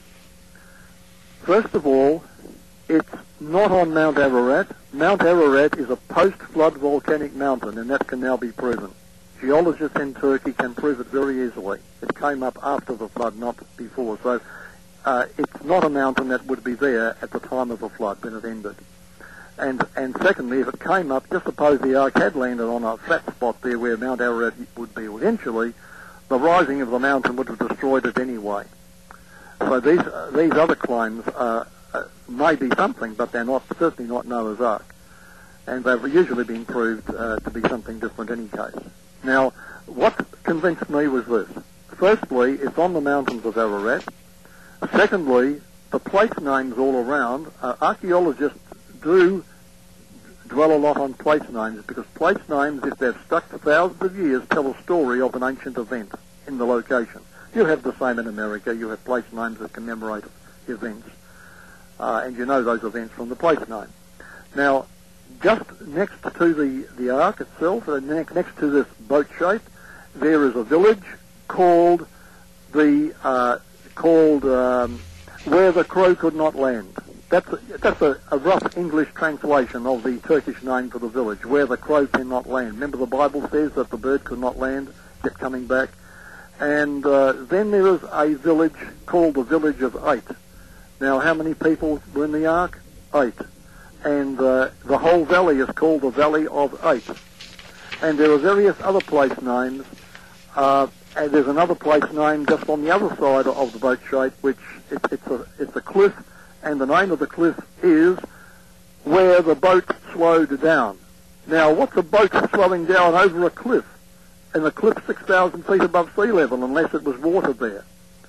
First of all, it's not on Mount Ararat. Mount Ararat is a post-flood volcanic mountain, and that can now be proven. Geologists in Turkey can prove it very easily. It came up after the flood, not before. So uh, it's not a mountain that would be there at the time of the flood when it ended. And and secondly, if it came up, just suppose the Ark had landed on a flat spot there where Mount Ararat would be eventually, the rising of the mountain would have destroyed it anyway. So these uh, these other claims uh, uh, may be something, but they're not certainly not Noah's Ark. And they've usually been proved uh, to be something different in any case. Now, what convinced me was this. Firstly, it's on the mountains of Ararat. Secondly, the place names all around, uh, archaeologists do dwell a lot on place names because place names, if they're stuck for thousands of years, tell a story of an ancient event in the location. You have the same in America. You have place names that commemorate events. Uh, and you know those events from the place name. Now, just next to the, the Ark itself, uh, next, next to this boat shape, there is a village called the uh, called um, Where the Crow Could Not Land. That's a, that's a, a rough English translation of the Turkish name for the village, Where the Crow Cannot Land. Remember the Bible says that the bird could not land, kept coming back. And uh, then there is a village called the Village of Eight. Now, how many people were in the Ark? Eight. And uh, the whole valley is called the Valley of Eight. And there are various other place names. Uh, and there's another place name just on the other side of the boat shape, which it, it's a it's a cliff, and the name of the cliff is Where the Boat Slowed Down. Now, what's a boat slowing down over a cliff? And the cliff six thousand feet above sea level, unless it was water there.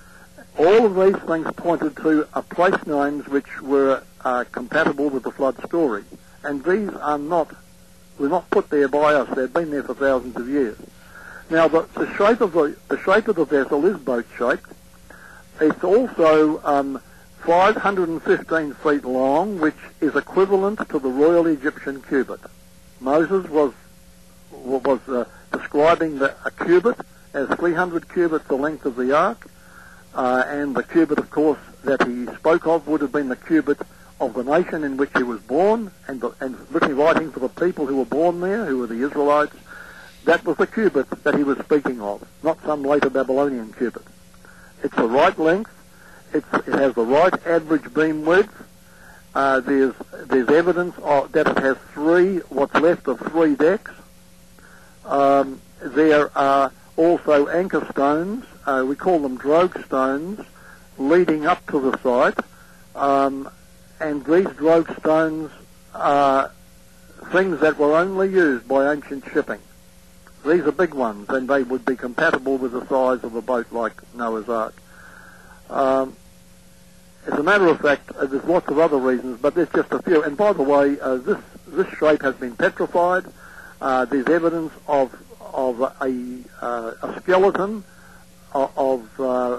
All of these things pointed to uh, place names which were uh, compatible with the flood story. And these are not, were not put there by us. They've been there for thousands of years. Now, the, the shape of the, the shape of the vessel is boat-shaped. It's also um, five hundred fifteen feet long, which is equivalent to the Royal Egyptian cubit. Moses was was uh, describing the, a cubit as three hundred cubits the length of the Ark. Uh, and the cubit, of course, that he spoke of would have been the cubit of the nation in which he was born, and, the, and written writing for the people who were born there, who were the Israelites. That was the cubit that he was speaking of, not some later Babylonian cubit. It's the right length. It's, it has the right average beam width. Uh, there's there's evidence of, that it has three, what's left of three decks. Um, there are also anchor stones. Uh, we call them drogue stones, leading up to the site. Um, and these drogue stones are things that were only used by ancient shipping. These are big ones, and they would be compatible with the size of a boat like Noah's Ark. Um, as a matter of fact, uh, there's lots of other reasons, but there's just a few. And by the way, uh, this this shape has been petrified. Uh, there's evidence of of a uh, a skeleton of, of uh,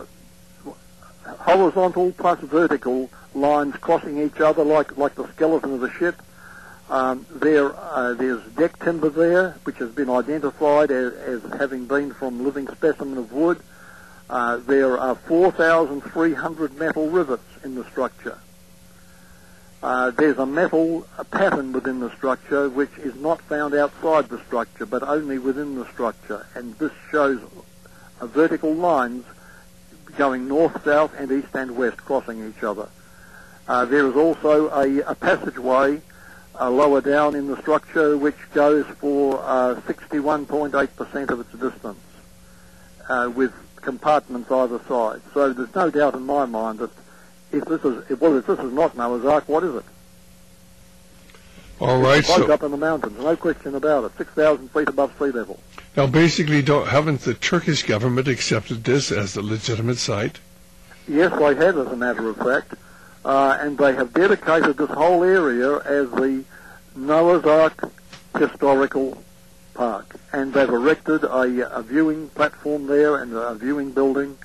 horizontal plus vertical lines crossing each other, like like the skeleton of a ship. Um, there, uh, there's deck timber there, which has been identified as, as having been from living specimen of wood. Uh, there are four thousand three hundred metal rivets in the structure. Uh, there's a metal a pattern within the structure which is not found outside the structure, but only within the structure. And this shows uh, vertical lines going north, south, and east and west, crossing each other. Uh, there is also a, a passageway Uh, lower down in the structure, which goes for uh, sixty-one point eight percent of its distance, uh, with compartments either side. So there's no doubt in my mind that if this is well, if this is not Noah's Ark, what is it? All right, it's a boat so up in the mountains, no question about it, six thousand feet above sea level. Now, basically, don't haven't the Turkish government accepted this as a legitimate site? Yes, they have, as a matter of fact, uh, and they have dedicated this whole area as the Noah's Ark Historical Park, and they've erected a, a viewing platform there and a viewing building,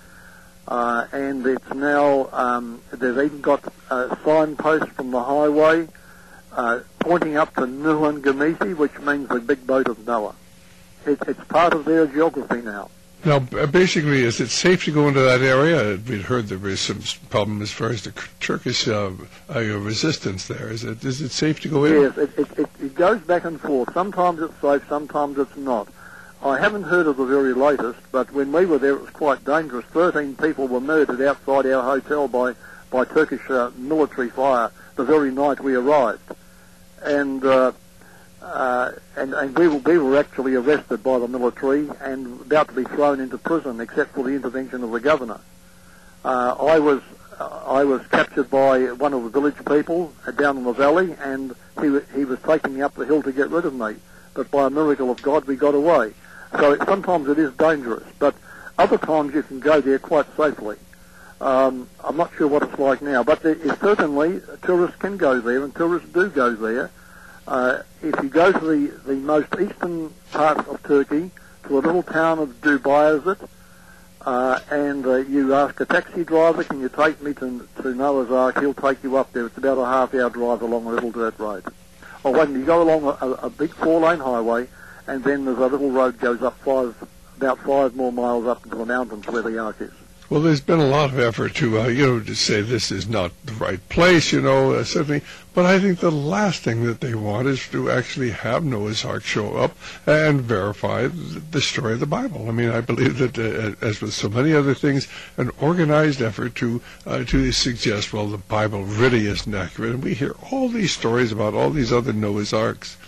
uh, and it's now, um, they've even got a signpost from the highway uh, pointing up to Nuhan Gamisi, which means the big boat of Noah. It, it's part of their geography now. Now, basically, is it safe to go into that area? We'd heard there was some problem as far as the Turkish uh, uh, resistance there. Is it is it safe to go in? Yes, it, it, it, it goes back and forth. Sometimes it's safe, sometimes it's not. I haven't heard of the very latest, but when we were there, it was quite dangerous. Thirteen people were murdered outside our hotel by, by Turkish uh, military fire the very night we arrived. And... Uh, Uh, and, and we, were, we were actually arrested by the military and about to be thrown into prison, except for the intervention of the governor. Uh, I was uh, I was captured by one of the village people uh, down in the valley, and he he was taking me up the hill to get rid of me. But by a miracle of God, we got away. So it, sometimes it is dangerous, but other times you can go there quite safely. Um, I'm not sure what it's like now, but there is certainly tourists can go there, and tourists do go there. Uh, if you go to the, the most eastern part of Turkey, to a little town of Dubayazit, uh, and uh, you ask a taxi driver, can you take me to, to Noah's Ark, he'll take you up there. It's about a half-hour drive along a little dirt road. Or when you go along a, a big four-lane highway, and then there's a little road goes up five, about five more miles up into the mountains where the Ark is. Well, there's been a lot of effort to, uh, you know, to say this is not the right place, you know, uh, certainly. But I think the last thing that they want is to actually have Noah's Ark show up and verify the, the story of the Bible. I mean, I believe that, uh, as with so many other things, an organized effort to uh, to suggest, well, the Bible really isn't accurate. And we hear all these stories about all these other Noah's Arks.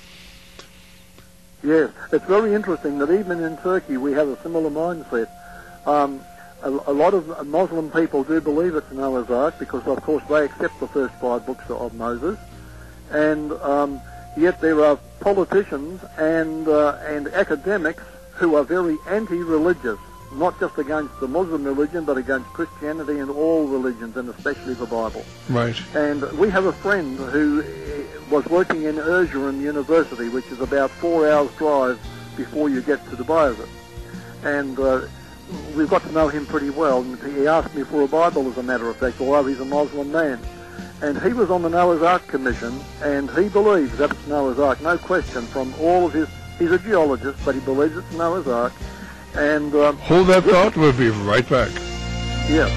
Yes, it's very interesting that even in Turkey we have a similar mindset. Um, A, a lot of Muslim people do believe it's Noah's Ark because, of course, they accept the first five books of Moses, and um, yet there are politicians and uh, and academics who are very anti-religious, not just against the Muslim religion, but against Christianity and all religions, and especially the Bible. Right. And we have a friend who was working in Erzurum University, which is about four hours' drive before you get to Dubayazit, and uh, we've got to know him pretty well, and he asked me for a Bible, as a matter of fact, although he's a Muslim man. And he was on the Noah's Ark Commission, and he believes that it's Noah's Ark, no question, from all of his... He's a geologist, but he believes it's Noah's Ark. And um, hold that thought, we'll be right back. Yeah.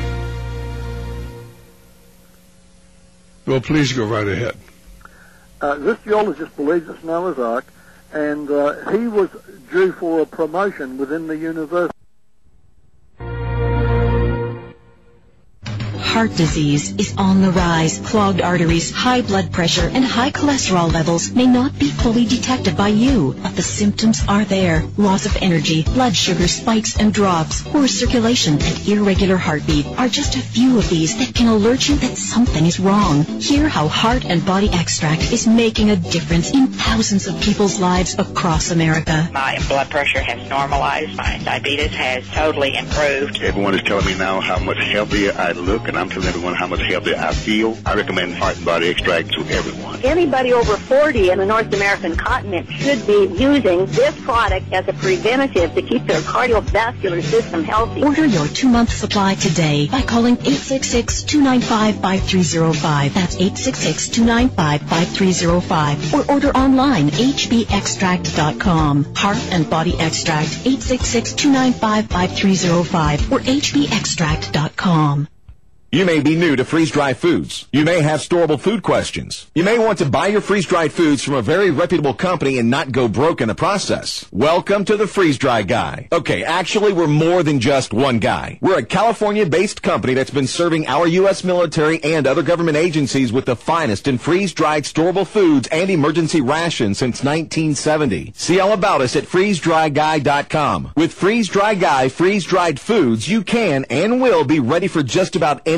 Well, please go right ahead. Uh, this geologist believes it's Noah's Ark, and uh, he was due for a promotion within the university. Heart disease is on the rise. Clogged arteries, high blood pressure, and high cholesterol levels may not be fully detected by you, but the symptoms are there. Loss of energy, blood sugar spikes and drops, poor circulation, and irregular heartbeat are just a few of these that can alert you that something is wrong. Hear how Heart and Body Extract is making a difference in thousands of people's lives across America. My blood pressure has normalized. My diabetes has totally improved. Everyone is telling me now how much healthier I look, and I'm telling everyone how much healthier I feel. I recommend Heart and Body Extract to everyone. Anybody over forty in the North American continent should be using this product as a preventative to keep their cardiovascular system healthy. Order your two-month supply today by calling eight six six, two nine five, five three zero five. That's eight six six, two nine five, five three zero five. Or order online, h b extract dot com. Heart and Body Extract, eight six six, two nine five, five three zero five or h b extract dot com. You may be new to freeze-dried foods. You may have storable food questions. You may want to buy your freeze-dried foods from a very reputable company and not go broke in the process. Welcome to the Freeze-Dry Guy. Okay, actually, we're more than just one guy. We're a California-based company that's been serving our U S military and other government agencies with the finest in freeze-dried storable foods and emergency rations since nineteen seventy. See all about us at freeze dry guy dot com. With Freeze-Dry Guy freeze-dried foods, you can and will be ready for just about any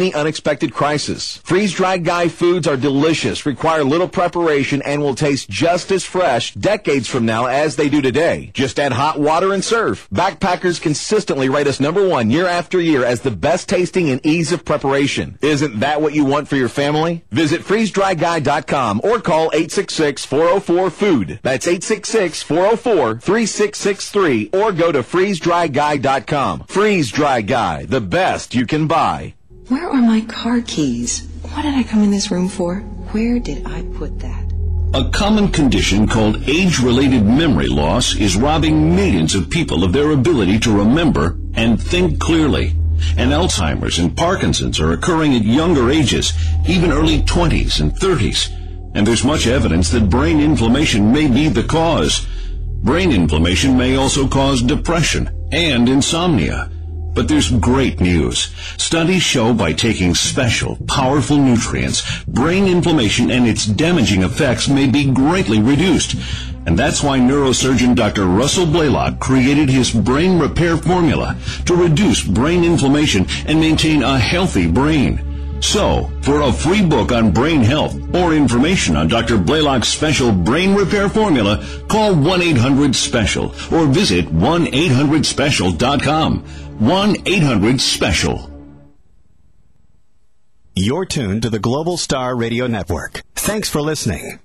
any unexpected crisis. Freeze-dried Guy foods are delicious, require little preparation, and will taste just as fresh decades from now as they do today. Just add hot water and serve. Backpackers consistently rate us number one year after year as the best tasting and ease of preparation. Isn't that what you want for your family? Visit freeze dry guy dot com or call eight six six, four oh four, food. That's eight six six, four oh four, three six six three or go to freeze dry guy dot com. Freeze Dry Guy, the best you can buy. Where are my car keys? What did I come in this room for? Where did I put that? A common condition called age-related memory loss is robbing millions of people of their ability to remember and think clearly. And Alzheimer's and Parkinson's are occurring at younger ages, even early twenties and thirties. And there's much evidence that brain inflammation may be the cause. Brain inflammation may also cause depression and insomnia. But there's great news. Studies show by taking special, powerful nutrients, brain inflammation and its damaging effects may be greatly reduced. And that's why neurosurgeon Doctor Russell Blaylock created his brain repair formula to reduce brain inflammation and maintain a healthy brain. So, for a free book on brain health or information on Doctor Blaylock's special brain repair formula, call one eight hundred special or visit one eight hundred special dot com. one eight hundred special. You're tuned to the Global Star Radio Network. Thanks for listening.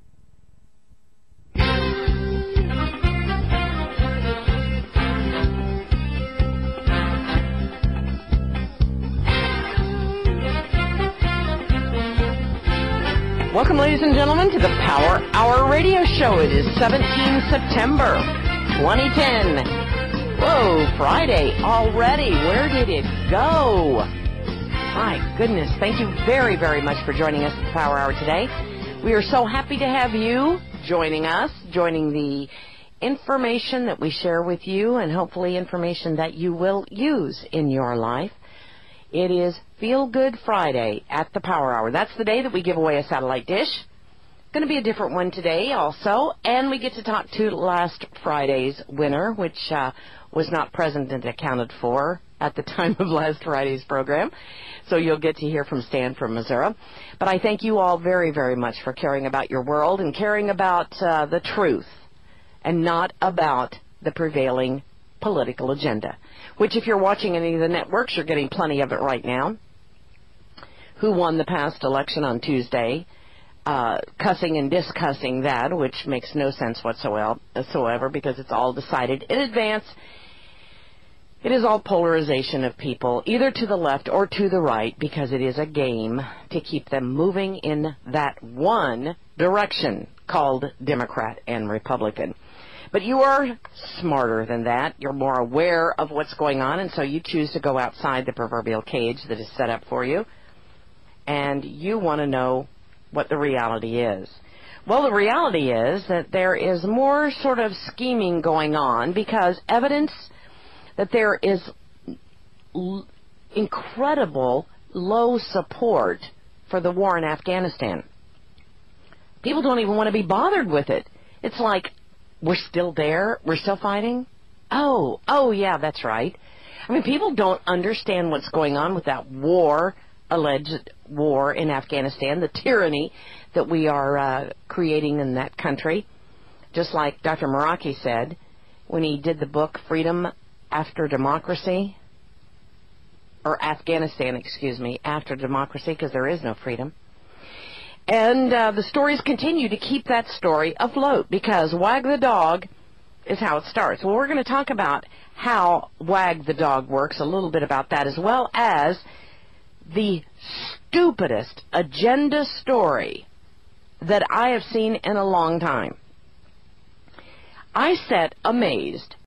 Welcome, ladies and gentlemen, to the Power Hour Radio Show. It is seventeenth of September, twenty ten. Whoa, Friday already. Where did it go? My goodness. Thank you very, very much for joining us at the Power Hour today. We are so happy to have you joining us, joining the information that we share with you, and hopefully information that you will use in your life. It is Feel Good Friday at the Power Hour. That's the day that we give away a satellite dish. Going to be a different one today also, and we get to talk to last Friday's winner, which uh, was not present and accounted for at the time of last Friday's program. So you'll get to hear from Stan from Missouri. But I thank you all very, very much for caring about your world and caring about uh, the truth and not about the prevailing political agenda, which if you're watching any of the networks, you're getting plenty of it right now. Who won the past election on Tuesday? Uh, cussing and discussing that, which makes no sense whatsoever because it's all decided in advance. It is all polarization of people, either to the left or to the right, because it is a game to keep them moving in that one direction called Democrat and Republican. But you are smarter than that. You're more aware of what's going on, and so you choose to go outside the proverbial cage that is set up for you, and you want to know what the reality is. Well, the reality is that there is more sort of scheming going on because evidence that there is l- incredible low support for the war in Afghanistan. People don't even want to be bothered with it. It's like, we're still there? We're still fighting? Oh, oh yeah, that's right. I mean, people don't understand what's going on with that war, alleged war in Afghanistan, the tyranny that we are uh, creating in that country. Just like Doctor Meraki said when he did the book Freedom After Democracy, or Afghanistan, excuse me, After Democracy, because there is no freedom. And uh, the stories continue to keep that story afloat because Wag the Dog is how it starts. Well, we're going to talk about how Wag the Dog works, a little bit about that, as well as the stupidest agenda story that I have seen in a long time. I sat amazed